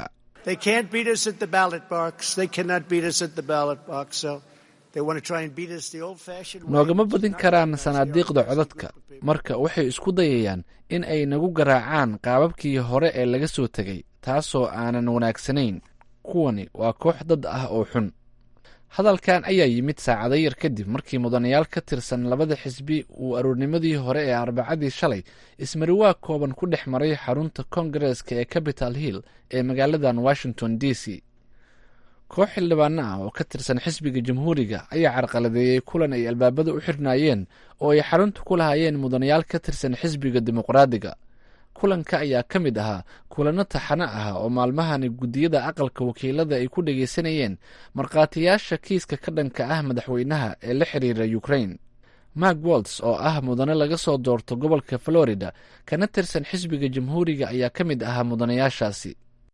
noogama badin karaan sanaadiiqda codadka marka waxay isku dayayaan in ay nagu garaacaan qaababkii hore ee laga soo tegay taasoo aanan wanaagsanayn. kuwani waa koox dad ah oo xun. hadalkan ayaa yimid saacado yar kadib markii mudanayaal ka tirsan labada xisbi uu aroornimadii hore ee arbacadii shalay ismariwaa kooban ku dhex maray xarunta koongareeska ee Capitol Hill ee magaaladan Washington DC. koox xildhibaano ah oo ka tirsan xisbiga jamhuuriga ayaa carqaladeeyey kulan ay albaabada u xirnaayeen oo ay xarunta ku lahaayeen mudanayaal ka tirsan xisbiga dimuqraadiga. kulanka ayaa ka mid ahaa kulanno taxano ah oo maalmahani guddiyada aqalka wakiilada ay ku dhegaysanayeen markhaatiyaasha kiiska ka dhanka ah madaxweynaha ee la xiriira Ukraine. Mark Waltz oo ah mudane laga soo doorto gobolka Florida kana tirsan xisbiga jamhuuriga ayaa ka mid ahaa mudanayaashaasi.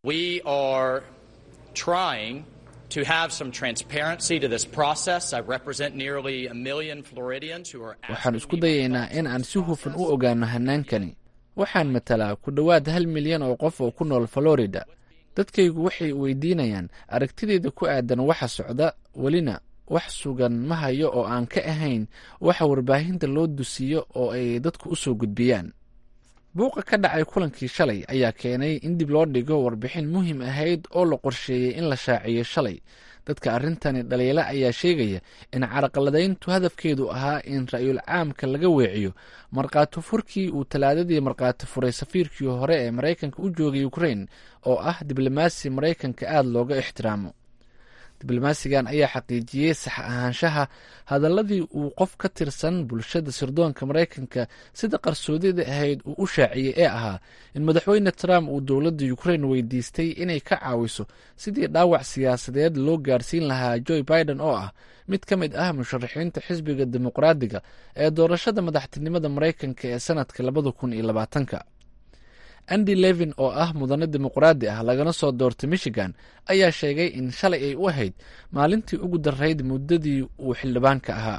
waxaan isku dayaynaa in aan si hufan u ogaano hanaankani. waxaan matalaa ku dhowaad 1 milyan oo qof oo ku nool Florida. dadkaygu waxay weydiinayaan aragtideeda ku aadan waxa socda, welina wax sugan ma hayo oo aan ka ahayn waxa warbaahinta loo dusiyo oo ay dadku u soo gudbiyaan. buuqa ka dhacay kulankii shalay ayaa keenay in dib loo dhigo warbixin muhiim ahayd oo la qorsheeyey in la shaaciyo shalay. dadka arrintani dhaliila ayaa sheegaya in carqaladayntu hadafkeedu ahaa in ra'yul caamka laga weeciyo markhaati furkii uu talaadadii markhaati furay safiirkii hore ee Maraykanka u joogay Ukraine oo ah diblomaasi Maraykanka aad looga ixtiraamo. diblomaasigan ayaa xaqiijiyey sax ahaanshaha hadaladii uu qof ka tirsan bulshada sirdoonka Maraykanka sida qarsoodida ahayd uu u shaaciyey ee ahaa in madaxweyne Trump uu dowladda Ukraine weydiistay inay ka caawiso sidii dhaawac siyaasadeed loo gaarsiin lahaa Joe Biden oo ah mid ka mid ah musharaxiinta xisbiga dimuqraadiga ee doorashada madaxtinimada Maraykanka ee sanadka 2020. andy levin oo ah mudane dimuqraadi ah lagana soo doortay michigan ayaa sheegay in shalay ay u ahayd maalintii ugu darayd muddadii uu xildhibaanka ahaa.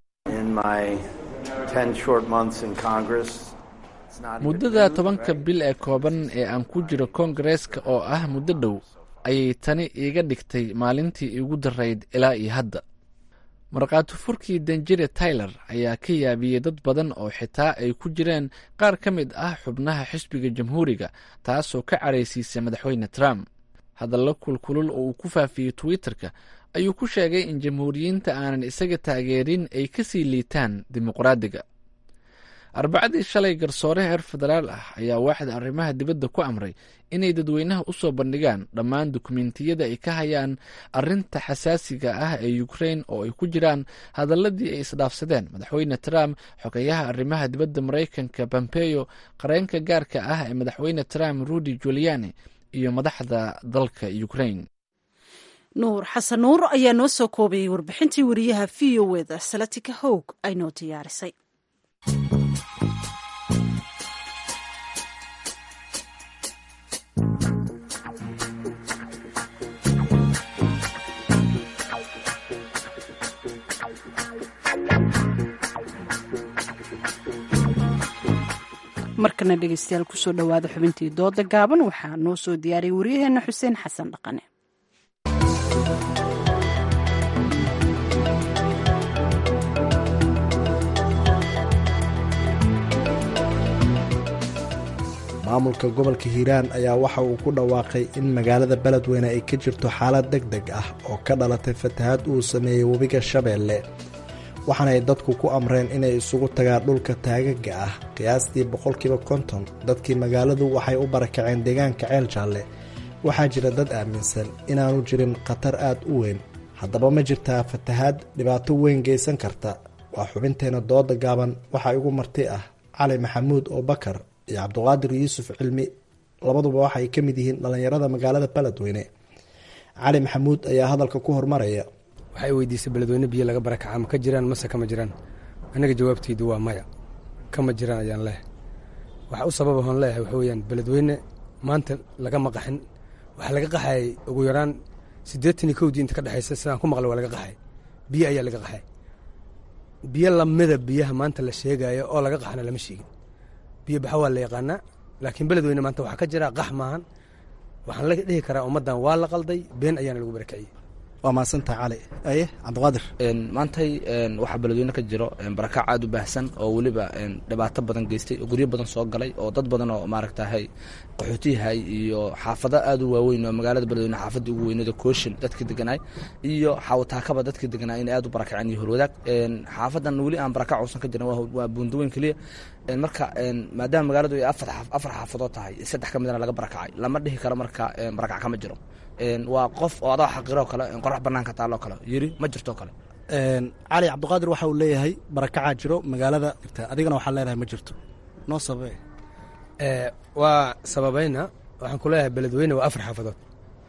muddada 10 bil ee kooban ee aan ku jiro koongareeska oo ah muddo dhow ayay tani iiga dhigtay maalintii iigu darayd ilaa iyo hadda. markhaati furkii danjire tyler ayaa ka yaabiyey dad badan oo xitaa ay ku jireen qaar ka mid ah xubnaha xisbiga jamhuuriga, taasoo ka caraysiisay madaxweyne trump. hadallo kulkulul oo uu ku faafiyey twitter-ka ayuu ku sheegay in jamhuuriyiinta aanan isaga taageerin ay ka sii liitaan dimuqraadiga. arbacadii shalay garsoore heer federaal ah ayaa waaxda arrimaha dibadda ku amray inay dadweynaha u soo bandhigaan dhammaan dukumentiyada ay ka hayaan arrinta xasaasiga ah ee ukrain oo ay ku jiraan hadalladii ay isdhaafsadeen madaxweyne trump, xogeyaha arrimaha dibadda maraykanka pompeo, qareenka gaarka ah ee madaxweyne trump rudy giuliani iyo madaxda dalka ukrain. nuur xasan nuur ayaa noo soo koobayay warbixintii wariyaha v o eda salatika howg ay noo diyaarisay. markana dhegeystayaal kusoo dhowaada xubintii dooda gaaban waxaa noo soo diyaariyay waryaheena xuseen xasan dhaqane. maamulka gobolka hiiraan ayaa waxa uu ku dhawaaqay in magaalada beledweyne ay ka jirto xaalad deg deg ah oo ka dhalatay fatahaad uu sameeyey webiga shabeelle, waxaana ay dadku ku amreen inay isugu tagaan dhulka taagaga ah. qiyaastii 50% dadkii magaaladu waxay u barakaceen deegaanka ceel jaalle. waxaa jira dad aaminsan inaanu jirin khatar aad u weyn. haddaba ma jirtaa fatahaad dhibaato weyn geysan karta? waa xubinteena dooda gaaban. waxaa igu marti ah cali maxamuud oo bakar iyo cabdiqaadir yuusuf cilmi, labaduba waxay ka mid yihiin dhallinyarada magaalada beledweyne. cali maxamuud ayaa hadalka ku hormaraya. waxay weydiisay beledweyne biyo laga barakaca ma ka jiraan mase kama jiraan? aniga jawaabtaydu waa maya, kama jiraan ayaan leehay. waxa u sababa hoon leeyahay waxa weyaan beledweyne maanta lagama qaxin. waxaa laga qaxayay ugu yaraan 81 inta ka dhexaysa sidaan ku maqlay waa laga qaxay. biyo ayaa laga qaxay. biyo lamida biyaha maanta la sheegayo oo laga qaxana lama sheegin. biyo baxa waa la yaqaanaa, laakiin beledweyne maanta waxaa ka jira qax maahan. waxaan la dhihi karaa ummaddan waa la qalday, been ayaana lagu barakaciyey. waa mahadsantaha cali. aye cabdiqaadir, maantay waxaa beledweyne ka jiro barakac aad u baahsan oo weliba dhibaato badan geystay oo guryo badan soo galay oo dad badan oo maaragtahay qaxootiyahay iyo xaafado aad u waaweyn oo magaalada beledweyne xaafadii ugu weyneeda kooshin dadkii deganaay iyo xawataakaba dadkii deganaa inay aad u barakaceen iyo horwadaag. xaafadan weli aan barakac uusan ka jirin waa buundaweyn keliya. marka maadaama magaaladu ay afar xaafadood tahay 3 ka midna laga barakacay, lama dhihi karo marka barakac kama jiro. waa qof oo adoo xaqiroo kale qorax banaanka taaloo kale yiri ma jirto kale. cali cabdiqaadir waxa uu leeyahay barakacaa jiro magaalada, adigana waxaa leedahay ma jirto. noo sababe. waa sababayna waxaan ku leeyahay beledweyne waa 4 xaafadood.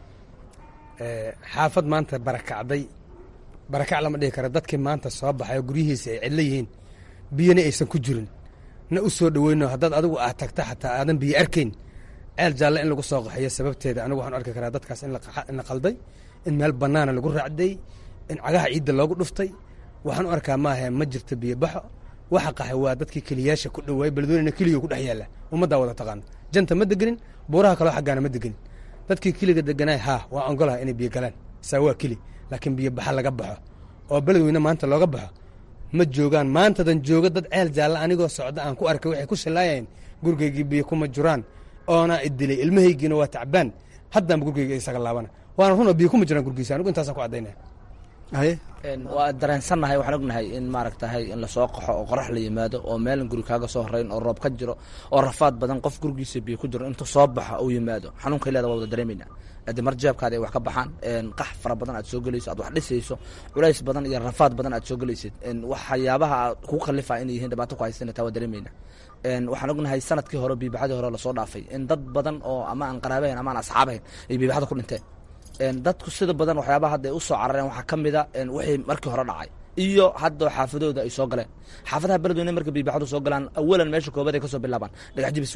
xaafad maanta barakacday, barakac lama dhihi karo. dadkii maanta soo baxay guryihiisa ay cidlo yihiin, biyana aysan ku jirin, na u soo dhaweyno haddaad adigu aad tagta xataa aadan biyo arkayn. ceel jaalle in lagu soo qaxiyo sababteeda anigu waxaan arki karaa dadkaas in la qalday, in meel bannaana lagu raacday, in cagaha ciidda loogu dhuftay. waxaan u arkaa maahe ma jirto biyo baxo. waxa qaxay waa dadkii keliyaasha ku dhowaay beledweynena keliga ku dhex yaalla. ummaddaa wada taqaano janta ma degenin, buuraha kaloo xaggaana ma degenin. dadkii keliga deganaay waa ogolaha inay biyo galaan, saa waa keli. laakiin biyo baxa laga baxo oo beledweyne maanta looga baxo ma joogaan. maantadan jooga dad ceel jaalla anigoo socda aan ku arkay waxay ku shallaayeen gurigaygii biyo kuma jiraan oona idilay, ilmahaygiina waa tacbaan, haddaanba gurigayga isaga laabana. waana run oo biyo kuma jiraan gurgiisa, anigu intaasaan ku caddaynaya. waa dareensannahay, waxaan ognahay in maaragtahay in lasoo qaxo oo qorax la yimaado oo meelan guri kaaga soo horeyn oo roob ka jiro oo rafaad badan qof gurigiisa biyo ku jiro intuu soo baxo uu yimaado xanuunkay leeda waa wada dareemaynaa. haddii marjaabkaada ay wax ka baxaan, qax fara badan aad soo gelayso, aad wax dhisayso, culays badan iyo rafaad badan aad soo gelaysid, waxyaabaha aad kugu khalifa inay yihiin dhibaato ku haysana taa waa dareemaynaa. waxaan ognahay sanadkii hore biibaxadii hore lasoo dhaafay in dad badan oo ama aan qaraabahayn ama aan asxaabahayn ay biibaxada ku dhinteen. dadku sida badan waxyaabaha hadda ay u soo carareen waxaa ka mida wixii markii hore dhacay iyo hadda xaafadooda ay soo galeen. xaafadaha beledweyne marka biibaxadu soo galaan awalan meesha koobaad ay ka soo bilaabaan dhagax jibis waay.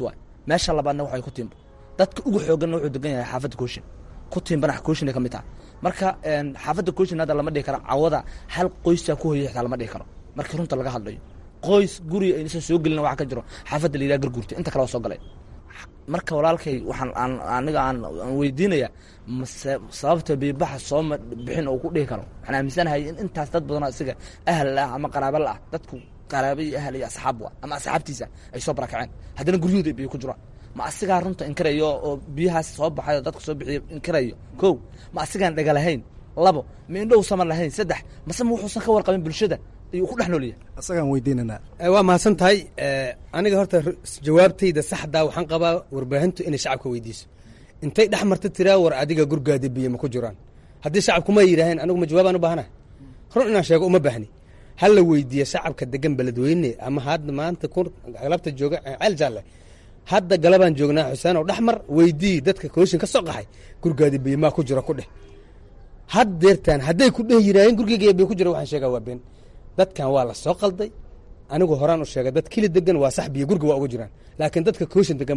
meesha labaadna waxay ku tiimbo dadka ugu xooganna wuxuu degan yahay xaafadda kooshin ku tiimbana kooshin ay ka mid tahay marka xaafadda kooshin hadda lama dhihi karo cawada hal qoysaa ku hoyay xitaa lama dhihi karo markii runta laga hadlayo qoys guri aysan soo gelin waxa ka jiro xaafadda la yidhaha garguurta inta kale waa soo galay marka walaalkay waxaan aniga aan weydiinaya sababta biibaxa sooma bixin oo ku dhihi karo waxaan aaminsanahay in intaas dad badanoo isaga ahal ah ama qaraabo la ah dadku qaraabo iyo ahal iyo asxaab wa ama asxaabtiisa ay soo barakaceen haddana guryahooda biyo ku jiraan ma asigaa runta inkarayo oo biyahaas soo baxay oo dadka soo bixiya inkarayo kow ma asigaan dhaga lahayn labo ma indhow sama lahayn saddex mase ma wuxuusan ka warqabin bulshada ayuu ku dhex noolyahay asagaan weydiinanaa waa mahadsan tahay aniga horta jawaabtayda saxdaa waxaan qabaa warbaahintu inay shacabka weydiiso intay dhex marta tiraa war adiga gurgaada biyo ma ku jiraan haddii shacabkuma yidhaaheen anigu ma jawaabaan u baahana run inaan sheego uma baahni ha la weydiiya shacabka degan beledweyne ama hadda maanta galabta jooga ceel jaalle hadda galabaan joognaa xuseen oo dhexmar weydii dadka kooshin ka soo qaxay gurgaada biyo maa ku jira ku dheh haddeertaan hadday ku dheh yidhaaheen gurgeyga biyo ku jira waxaan sheegaa waa been dadkan waa la soo qalday anigu horaan u sheegay dad kili degan waa sax biyo gurga waa ugu jiraan laakiin dadka kooshin degan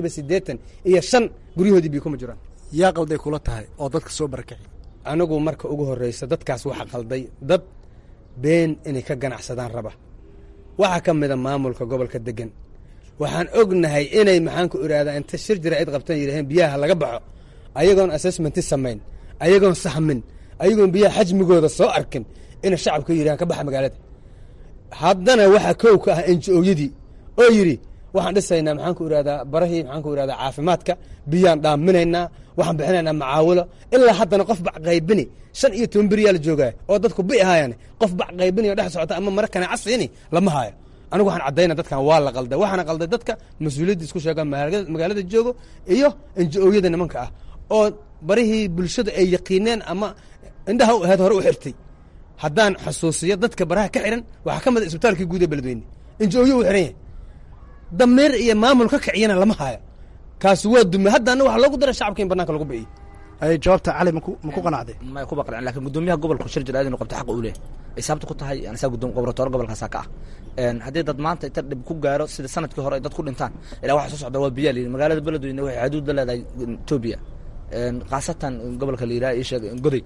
85% guryahoodii biyo kuma jiraan yaa qalday kula tahay oo dadka soo barakaci anigu marka ugu horreysa dadkaas waxa qalday dad been inay ka ganacsadaan raba waxaa ka mida maamulka gobolka degan waxaan ognahay inay maxaanku iraadaa inta shir jira cid qabtan yidhaheen biyaha laga baxo ayagoon assessmenti samayn ayagoon sahmin ayagoon biyaha xajmigooda soo arkin inay shacabka yidhahaan ka baxa magaalada haddana waxaa kow ka ah NGO-yadii oo yidhi waxaan dhisaynaa maxaanku irahdaa barahii maxaanku irahdaa caafimaadka biyaan dhaaminaynaa waxaan bixinaynaa macaawilo ilaa haddana qof bac qaybini 15 beriyaa la joogaa oo dadku bi ahaayaan qof bac qaybini oo dhex socota ama mara kana casini lama haayo anigu waxaan caddayna dadkan waa la qalday waxaana qalday dadka mas-uuliyadda isku sheegaa magaalada joogo iyo NGO-yada nimanka ah oo barihii bulshada ay yaqiineen ama indhaha u ahayd hore u xirtay haddaan xusuusiyo dadka baraha ka xihan waxaa ka mida isbitaalkii guud ee beledweyne NGO-yo u xihan yahay dameer iyo maamul ka kiciyana lama haayo kaasi waa dume haddana waxaa loogu daray shacabka in banaanka lagu biciyo ay jawaabta cali ma ku qanacday may ku baqracin laakiin gudoomiyaha gobolka shir jiraad inuu qabto xaq u leeyahay ay sababta ku tahay aniga gobolka gobolkaas ka ah haddii dad maanta inta dhib ku gaaro sida sanadkii hore ay dad ku dhintaan ilaa waxa soo socda waa biyaal magaalada beledweyne waxay xuduud la leedahay Ethiopia qaasatan gobolka la yiraahdo isha goday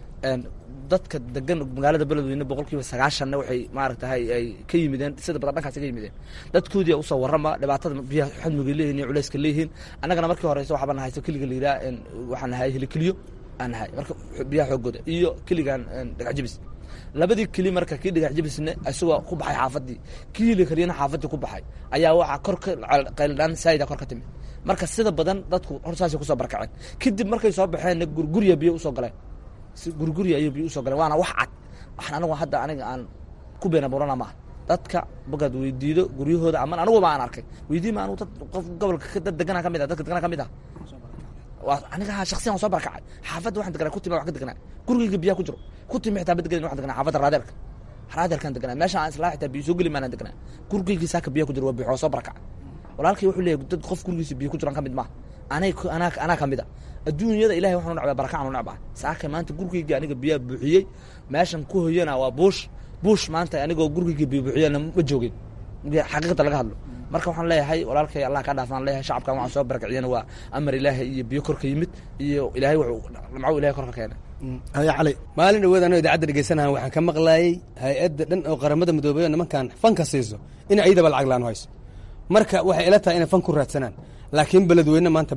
dadka degan magaalada beledweyne 90% waxay maaragtay ay ka yimideen sida badan dhankaas ka yimideen dadkoodii u soo warrama dhibaatada biyaha xadmiga leeyihiin culayska leeyihiin annagana markii hore waxa baan haysto kaliga liira waxaan ahay helikiliyo aan ahay marka biyaha xoogooda iyo kaligan dhagax jibis labadii kali marka kii dhagax jibisna asagoo ku baxay xaafadii kii kaliyana xaafadii ku baxay ayaa waxa kor ka qayldaan sayda kor ka timid marka sida badan dadku horsaasi ku soo barkaceen kadib markay soo baxeen gurguriya biyo u soo galeen gurguri ayuu biyo u soo galay waana wax cad waxaan anigu hadda aniga aan ku beena burana ma dadka bogad weydiido guryahooda ama anigu ma aan arkay weydii ma anigu dad qof gobolka dad deganaa ka mid ah dadka deganaa ka mid ah waa aniga shakhsiyan soo barkacay xaafadda waxaan deganaa ku timi wax ka deganaa gurigayga biyaha ku jiro ku timi xitaa baddegan waxaan deganaa xaafadda raadeerkan deganaa meesha aan islaa xitaa biyo soo geli maanaan deganaa gurigayga saaka biyaha ku jiro waa biyo soo barkacay walaalkay wuxuu leeyahay dad qof gurigiisa biyo ku jiraan ka mid ma anaa ka mid ah adduunyada ilaahay waxaan u nacbaa barakacan u nacbaa saaka maanta gurigayga aniga biyaa buuxiyey meeshan ku hoyana waa buush maanta anigoo gurigayga biyo buuxiyana ma joogin xaqiiqada laga hadlo marka waxaan leeyahay walaalkay Allah ka dhaafaan leeyahay shacabkan waxaan soo barakaciyana waa amar ilaahay iyo biyo korka yimid iyo ilaahay wuxuu lamco ilaahay korka keenay haya cali maalin dhaweed anoo idaacadda dhegeysanahan waxaan ka maqlaayay hay-adda dhan oo qaramada midoobay nimankan fanka siiso in ciidaba lacag laan hayso marka waxay ila tahay inay fan ku raadsanaan laakiin beledweyne maanta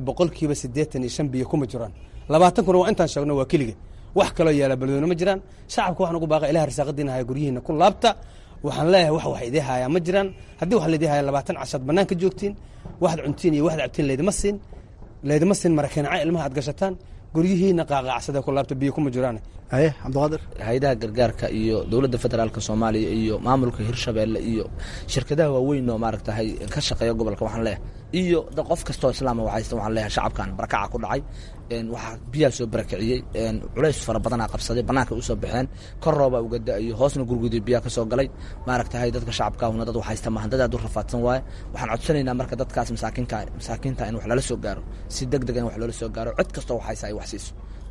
85% biyo kuma jiraan 20 kun waa intaan sheegno waa kaliya wax kale yaala beledweyne ma jiraan shacabka waxaan ugu baaqay ilaahay risaaqadiina hay guryihiina ku laabta waxaan leeyahay wax idii haya ma jiraan haddii wax leedii haya 20 cashad banaanka joogtiin waxaad cuntiin iyo waxaad cabtiin leedima siin marakeenca ilmaha aad gashataan guryihiina qaaqaacsada ku laabta biyo kuma jiraan cabdiqaadir hay'adaha gargaarka iyo dowladda federaalka Soomaaliya iyo maamulka Hirshabeelle iyo shirkadaha waaweyn oo maaragtay ka shaqeeya gobolka waxaan leeyahay iyo qof kastoo islaam ah waxaan leeyahay shacabkan barakaca ku dhacay waxa biyaha soo barakaciyay culays fara badan qabsaday banaanka u soo baxeen kor rooba uga da'ay hoosna gurgudii biyaha ka soo galay maaragtay dadka shacabka ah dad wax haysta ma handada aad u rafaadsan waay waxaan codsanaynaa marka dadkaas masaakiinta in wax lala soo gaaro si degdeg ah wax loola soo gaaro cid kastoo wax haysta ay wax siiso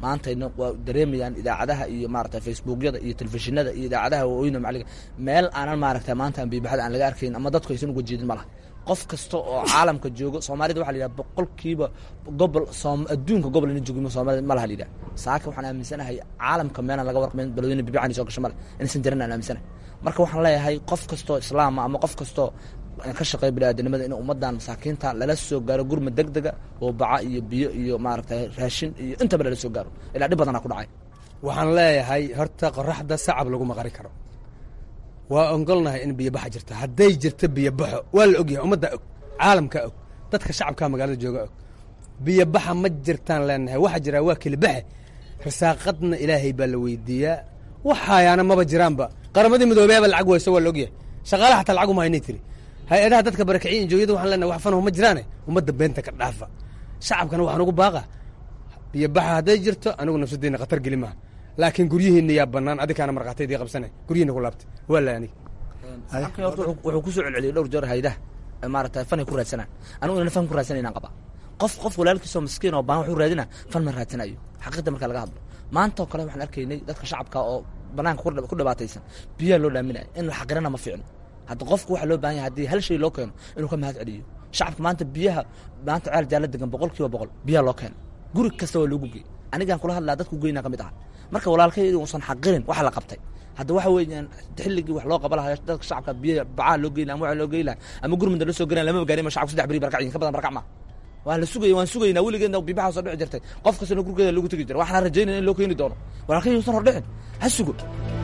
maantayna waa dareemayaan idaacadaha iyo maaragtay facebookyada iyo telefishinada iyo idaacadaha waaweyn macalliga meel aanan maaragtay maanta aan biibaxada aan laga arkayn ama dadku aysan uga jeedin malaha qof kasta oo caalamka joogo Soomaalida waxa la yiraahdaa boqolkiiba gobol adduunka gobol in joogimo Soomaalida malaha la yiraahdaa saaka waxaan aaminsanahay caalamka meena laga warqayn balweyne biibixani soo gashay malaha inaysan jirin aan aaminsanahay marka waxaan leeyahay qof kasta oo islaam ama qof kasta ka shaqeeya bini'aadanimada in ummadan masaakiinta lala soo gaaro gurmad degdega oo baca iyo biyo iyo maaragtay raashin iyo intaba lala soo gaaro ilaa dhib badan ku dhacay waxaan leeyahay horta qoraxda sacab lagu maqari karo waa ongolnahay in biyo baxa jirta hadday jirto biyo baxo waa la ogyahay ummadda og caalamka og dadka shacabka magaalada jooga og biyo baxa ma jirtaan leenahay waxa jira waa keli baxe risaaqadna ilaahay baa la weydiiyaa waxaayaana maba jiraanba qaramadii midoobeeba lacag weyso waa la ogyahay shaqaalaha xataa lacag uma haynay tiri hay-adaha dadka barakiciin jooyada waxaan leenahay wax fanahu ma jiraane ummadda beenta ka dhaafa shacabkana waxaan ugu baaqa biyo baxa hadday jirto anigu nafsadeenna khatar geli maaha laakiin guryihiinna yaa bannaan adikaana markhaataydii qabsanay guryihiinna ku laabtay waa la aniga wuxuu ku soo celceliyay dhowr jeer haydaha maaragtay fanay ku raadsanaan anigu inaan fan ku raadsanay inaan qabaa qof walaalkiisoo miskiin oo baan wuxuu raadinaa fan ma raadsanayo xaqiiqda marka laga hadlo maanta oo kale waxaan arkaynay dadka shacabka oo banaanka ku dhibaataysan biyaha loo dhaaminayo in la xaqirana ma fiicno hadda qofku waxa loo baahan yahay haddii hal shay loo keeno inuu ka mahad celiyo shacabka maanta biyaha maanta ceel jaala degan 100% biyaha loo keeno guri kasta waa loogu geey anigaan kula hadlaa dadku geynaa ka mid ah marka walaalkaydu uusan xaqirin waxa la qabtay hadda waxa weeyaan xilligii wax loo qaban lahaa dadka shacabka biyaha bacaa loo geynaa ama waxa loo geynaa ama gurmada la soo garan lama gaarin ma shacabku 3 bari barakac ka badan barakac ma waa la sugay waan sugaynaa weligeedna biyaha soo dhici jirtay qof kasta gurgeeda lagu tagi jiray waxaan rajaynaynaa in loo keeni doono walaalkaydu uusan hor dhicin ha sugo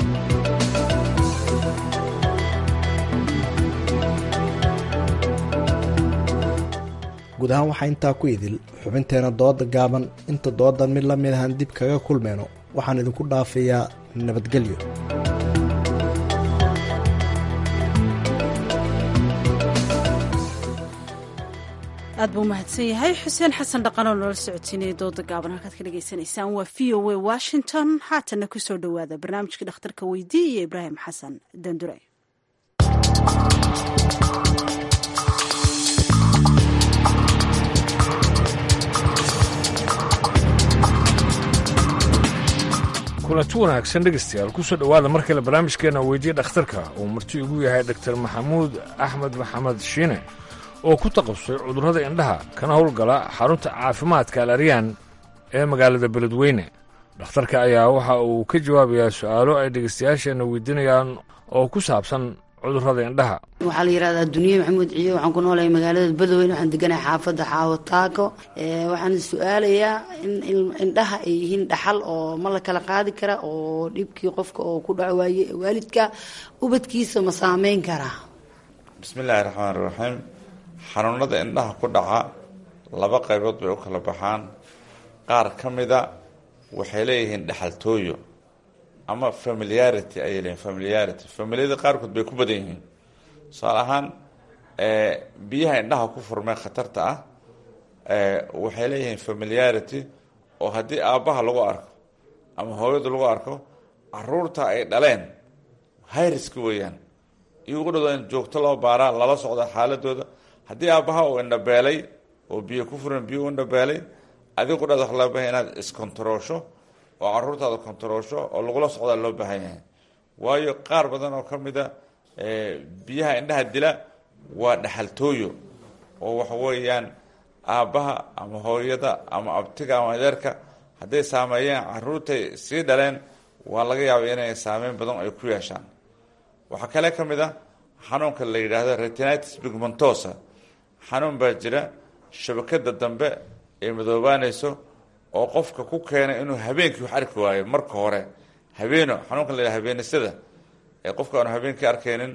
guud ahaan waxaa intaa ku idil xubinteena dooda gaaban inta doodan mid la mid ahaan dib kaga kulmeyno waxaan idinku dhaafayaa nabadgelyo aad buu mahadsan yahay xuseen xasan dhaqanoo noola socotiinaya dooda gaaban halkaad ka dhagaysanaysaan waa v o a washington haatana ku soo dhowaada barnaamijka dhakhtarka weydii iyo ibraahim xasan dandure kulanti wanaagsan dhegeystayaal ku soo dhowaada mar kale barnaamijkeena weydiye dhakhtarka uu marti ugu yahay dr maxamuud axmed maxamed shiine oo ku taqabsay cudurrada indhaha kana howlgala xarunta caafimaadka alaryaan ee magaalada beledweyne dhakhtarka ayaa waxa uu ka jawaabayaa su'aalo ay dhegeystayaasheenna weydiinayaan oo ku saabsan cudurrada indhaha waxaa la yidhahdaa duniye maxamuud ciyo waxaan ku noolahay magaalada beledweyne waxaan deganahay xaafadda xaawataako waxaan su-aalayaa in indhaha ay yihiin dhaxal oo ma la kala qaadi kara oo dhibkii qofka oo ku dhaco waaye waalidka ubadkiisa ma saameyn karaa bismillaahi raxmaani raxiim xanuunada indhaha ku dhaca 2 qaybood bay u kala baxaan qaar ka mida waxay leeyihiin dhaxaltooyo ama familiarity ay leeyihiin familiyada qaarkood bay ku badan yihiin tusaale ahaan biyaha indhaha ku furmay khatarta ah waxay leeyihiin familiarity oo haddii aabbaha lagu arko ama hooyada lagu arko caruurta ay dhaleen high risk weeyaan iyagu dhado in joogto loo baaraa lala socda xaaladooda haddii aabbaha uu indhabeelay oo biyo ku furan biyo u indhabeelay adigu dhado loo baahan inaad iskontaroosho oo caruurtaada kontaroosho oo lagula socdaa loo baahan yahay waayo qaar badan oo ka mida biyaha indhaha dila waa dhaxaltooyo oo waxa weeyaan aabbaha ama hooyada ama abtiga ama adeerka hadday saameeyeen caruurtay sii dhaleen waa laga yaabay inay saameyn badan ay ku yeeshaan waxaa kale ka mid a xanuunka la yidhaahdo retinitis pigmentosa xanuun baa jira shabakada dambe ee madoobaanayso oo qofka ku keena inuu habeenkii wax arki waayo marka hore habeeno xanuunkan la yidhaha habeenisada ee qofka aanu habeenkii arkaynin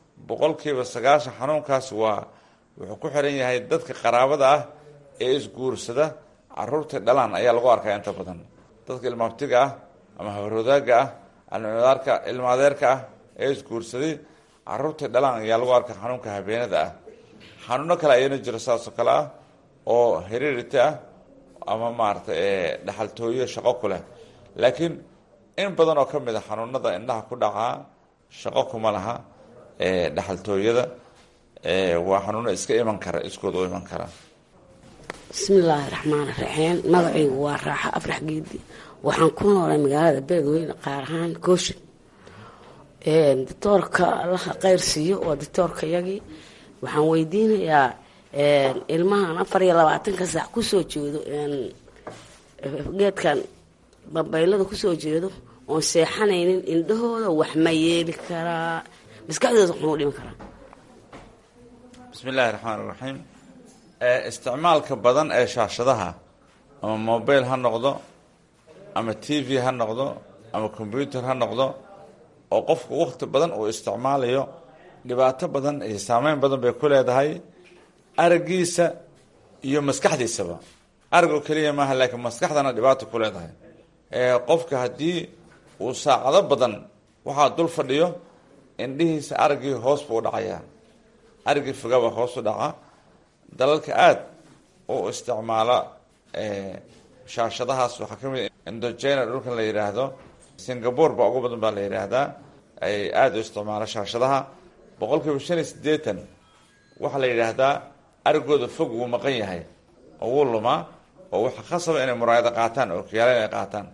90% xanuunkaas waa wuxuu ku xiran yahay dadka qaraabada ah ee isguursada caruurta dhalaan ayaa lagu arkaa inta badan dadka ilmaabtiga ah ama habarwadaaga ah ilma adeerka ah ee isguursaday caruurta dhalaan ayaa lagu arkaa xanuunka habeenada ah xanuuno kale ayana jiro saasoo kale ah oo heredity ah ama maaragtay dhaxaltooyo shaqo ku leh laakiin in badan oo ka mid a xanuunada indhaha ku dhacaa shaqo kuma laha dhaxaltooyada waa xanuuno iska iman kara iskooda u iman kara bismillaahi raxmaan raxiim magacaygu waa raaxa afrax geedi waxaan ku noolay magaalada beledweyne qaar ahaan gooshin doctoorka allaha khayr siiyo waa doctoorka yagii waxaan weydiinayaa ilmahan 24 saac kusoo jeedo geedkan bambaylada kusoo jeedo oon seexanaynin indhahooda wax ma yeeli karaa maskaxdooda wuxuu dhimi karaa bismillaahi raxmaani raxiim isticmaalka badan ee shaashadaha ama mobile ha noqdo ama t v ha noqdo ama combyuter ha noqdo oo qofku waqti badan uu isticmaalayo dhibaato badan iyo saameyn badan bay ku leedahay araggiisa iyo maskaxdiisaba aragoo keliya maaha laakiin maskaxdana dhibaato ku leedahay qofka haddii uu saacado badan waxaa dul fadhiyo indhihiisa araggii hoos buu u dhacayaa araggii fogaba hoos u dhaca dalalka aada u isticmaala shaashadahaas waxaa ka mid indogena dhulkan la yidhaahdo singapore baa ugu badan baa la yidhaahdaa ay aada u isticmaalo shaashadaha 85% waxaa la yidhaahdaa aragooda fog wuu maqan yahay oo wuu lumaa oo waxa khasaba inay muraayado qaataan oo kiyaala inay qaataan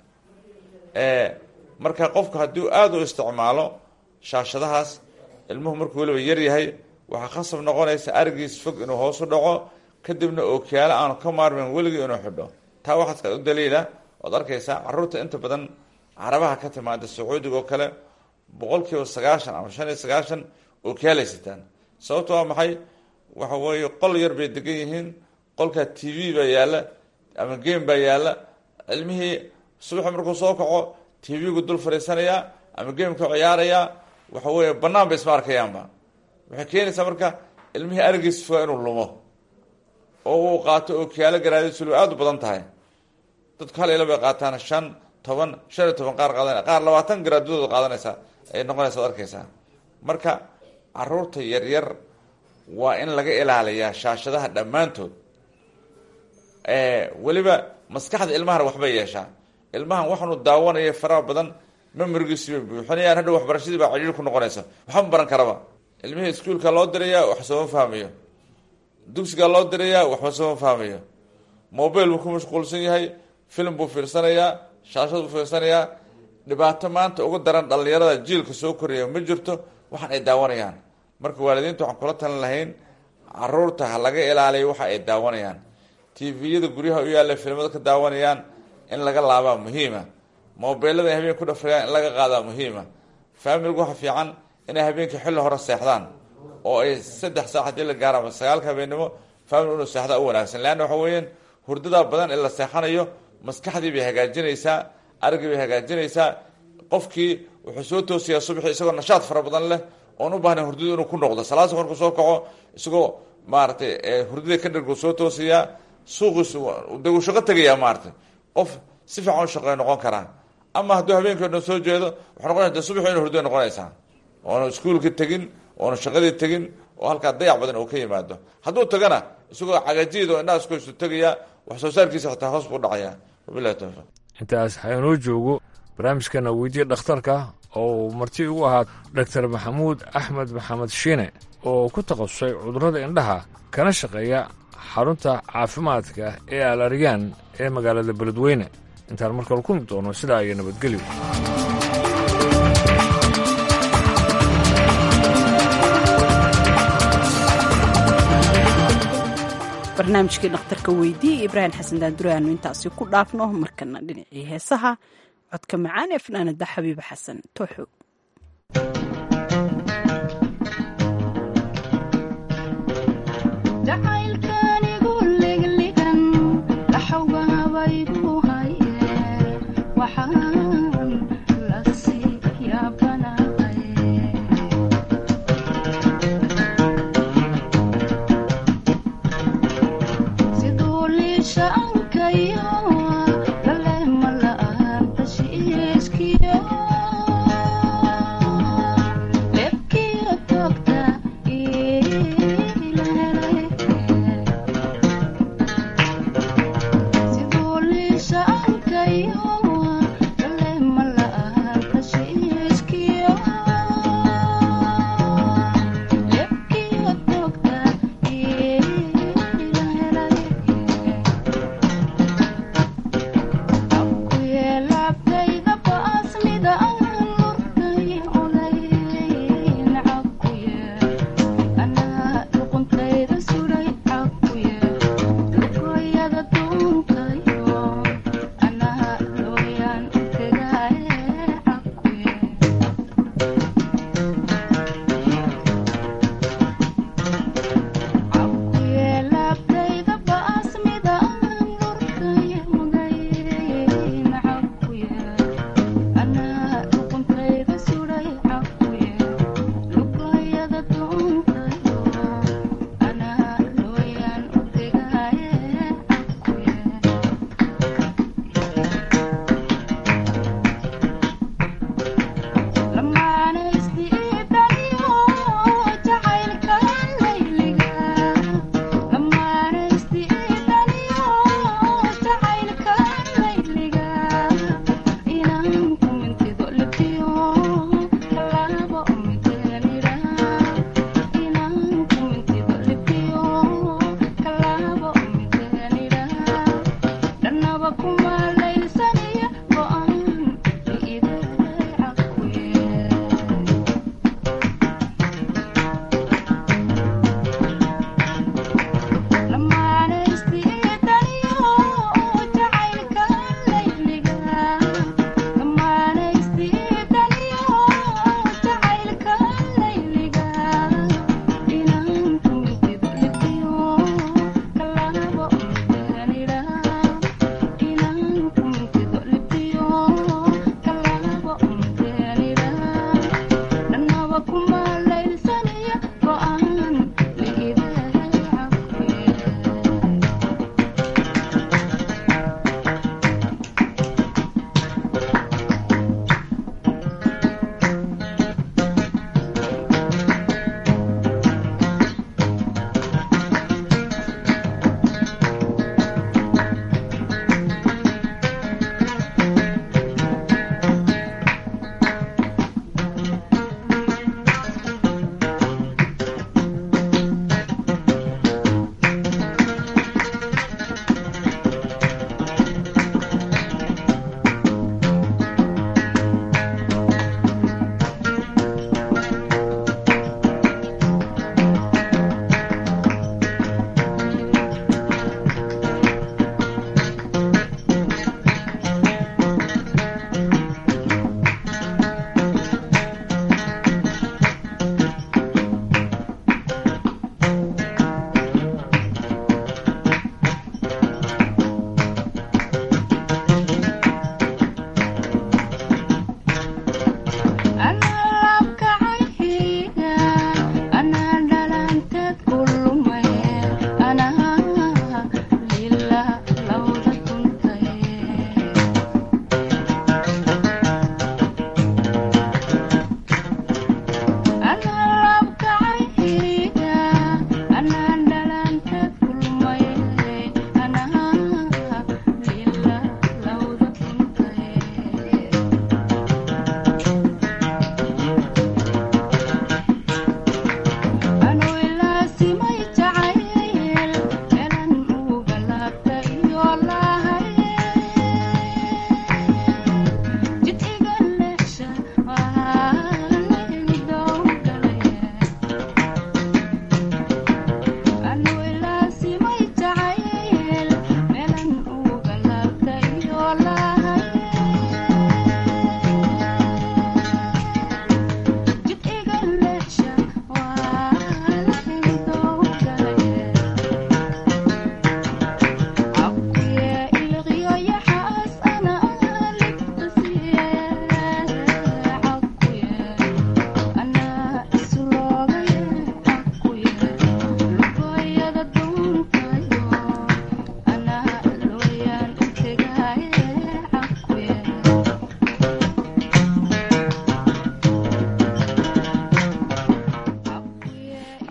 marka qofku haddii aada u isticmaalo shaashadahaas ilmuhu markuu weliba yar yahay waxaa khasab noqonaysa aragiis fog inuu hoos u dhaco kadibna oo kiyaalo aanu ka maarmin weligii inuu xidho taa waxaad u daliila ood arkaysaa caruurta inta badan carabaha ka timaada sacuudiga oo kale 90% ama 95% oo kiyaalaysataan sababto waa maxay waxa weeye qol yar bay degan yihiin qolka TV baa yaala ama game baa yaala ilmihii subax markuu soo kaco TV-gu dul fariisanaya ama game-ka ciyaaraya waxa weeye banaan bay isma arkayaanba waxay keenaysaa marka ilmihii aragiis fog inuu lumo oo uu qaato oo kiyaalo garaadiisu aad u badan tahay dadku hal ila bay qaataan 5 10 15 qaar qaadanaya qaar 20 garaadooda qaadanaysa ay noqonaysaa arkaysaa marka caruurta yar yar waa in laga ilaaliyaa shaashadaha dhammaantood weliba maskaxda ilmahan waxba yeeshaa ilmahan waxaanu daawanaya faraha badan memorigiisu bay buuxinayaan hadhow waxbarashadii baa cidhiidhi ku noqonaysa waxba baran karaba ilmihii iskuulka loo dirayaa wax sooma fahmayo dugsiga loo dirayaa waxba sooma fahmayo mobile buu ku mashquulsan yahay film buu fiirsanayaa shaashad buu fiirsanayaa dhibaato maanta ugu daran dhallinyarada jiilka soo koraya ma jirto waxaan ay daawanayaan marka waalidiinta waxaan kula talin lahayn caruurta ha laga ilaaliyo waxa ay daawanayaan tviyada guryaha u yaalla filmada ka daawanayaan in laga laabaa muhiima mobeelada ay habeen ku dhafrayaan in laga qaadaa muhiima faamiligu waxa fiican inay habeenkii xilli hore seexdaan oo ay 3 saac hadii la gaaro ama 9 habeenimo faamiligu inuu seexda u wanaagsan laana waxa weeyaan hurdada badan ee la seexanayo maskaxdii bay hagaajinaysaa aragii bay hagaajinaysaa qofkii wuxuu soo toosiyaa subaxii isagoo nashaad fara badan leh oon u baahnay hurdada inuu ku noqdo salaad markuu soo kaco isagoo maartay hurdada ka dhirgu soo toosiyaa suuqiisu uu shaqo tagayaa maartay qof si fiican u shaqeyn noqon karaa ama hadduu habeenkii dhan soo jeedo wuxuu noqonayaa subaxii inuu hurdada noqonaysaa oonu iskuulka tagin oonu shaqadii tagin oo halkaa dayac badan uu ka yimaado hadduu tagana isagoo cagajiid oo indhaha isku isu tegaya wax soo saarkiisa xitaa hoos buu dhacayaa wabillahi tawfiiq intaas haynoo joogo barnaamijkana weydiye dhakhtarka oo marti ugu ahaa dr maxamuud axmed maxamed shiine oo ku takhasusay cudurrada indhaha kana shaqeeya xarunta caafimaadka ee alaryaan ee magaalada beledweyne intaan markale ku mid doono sidaa iyo nabadgelyo barnaamijkii dhakhtarka weydiiye ibraahim xasan daandure aanu intaasi ku dhaafno markana dhinacii heesaha codka macaan ee fanaanada xabiiba xasan tooxo Yeah.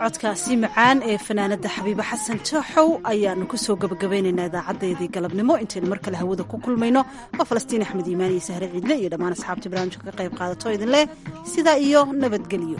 codkaasi macaan ee fanaanada xabiibe xasan jaaxow ayaanu kusoo gabagabaynaynaa idaacadeedii galabnimo intaynu mar kale hawada ku kulmayno waa falastiin axmed iimaan iyo sahre ciidle iyo dhammaan asxaabta barnaamijka ka qayb qaadato idin leh sidaa iyo nabadgelyo.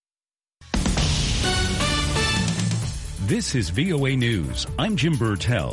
This is VOA News. I'm Jim Burtell.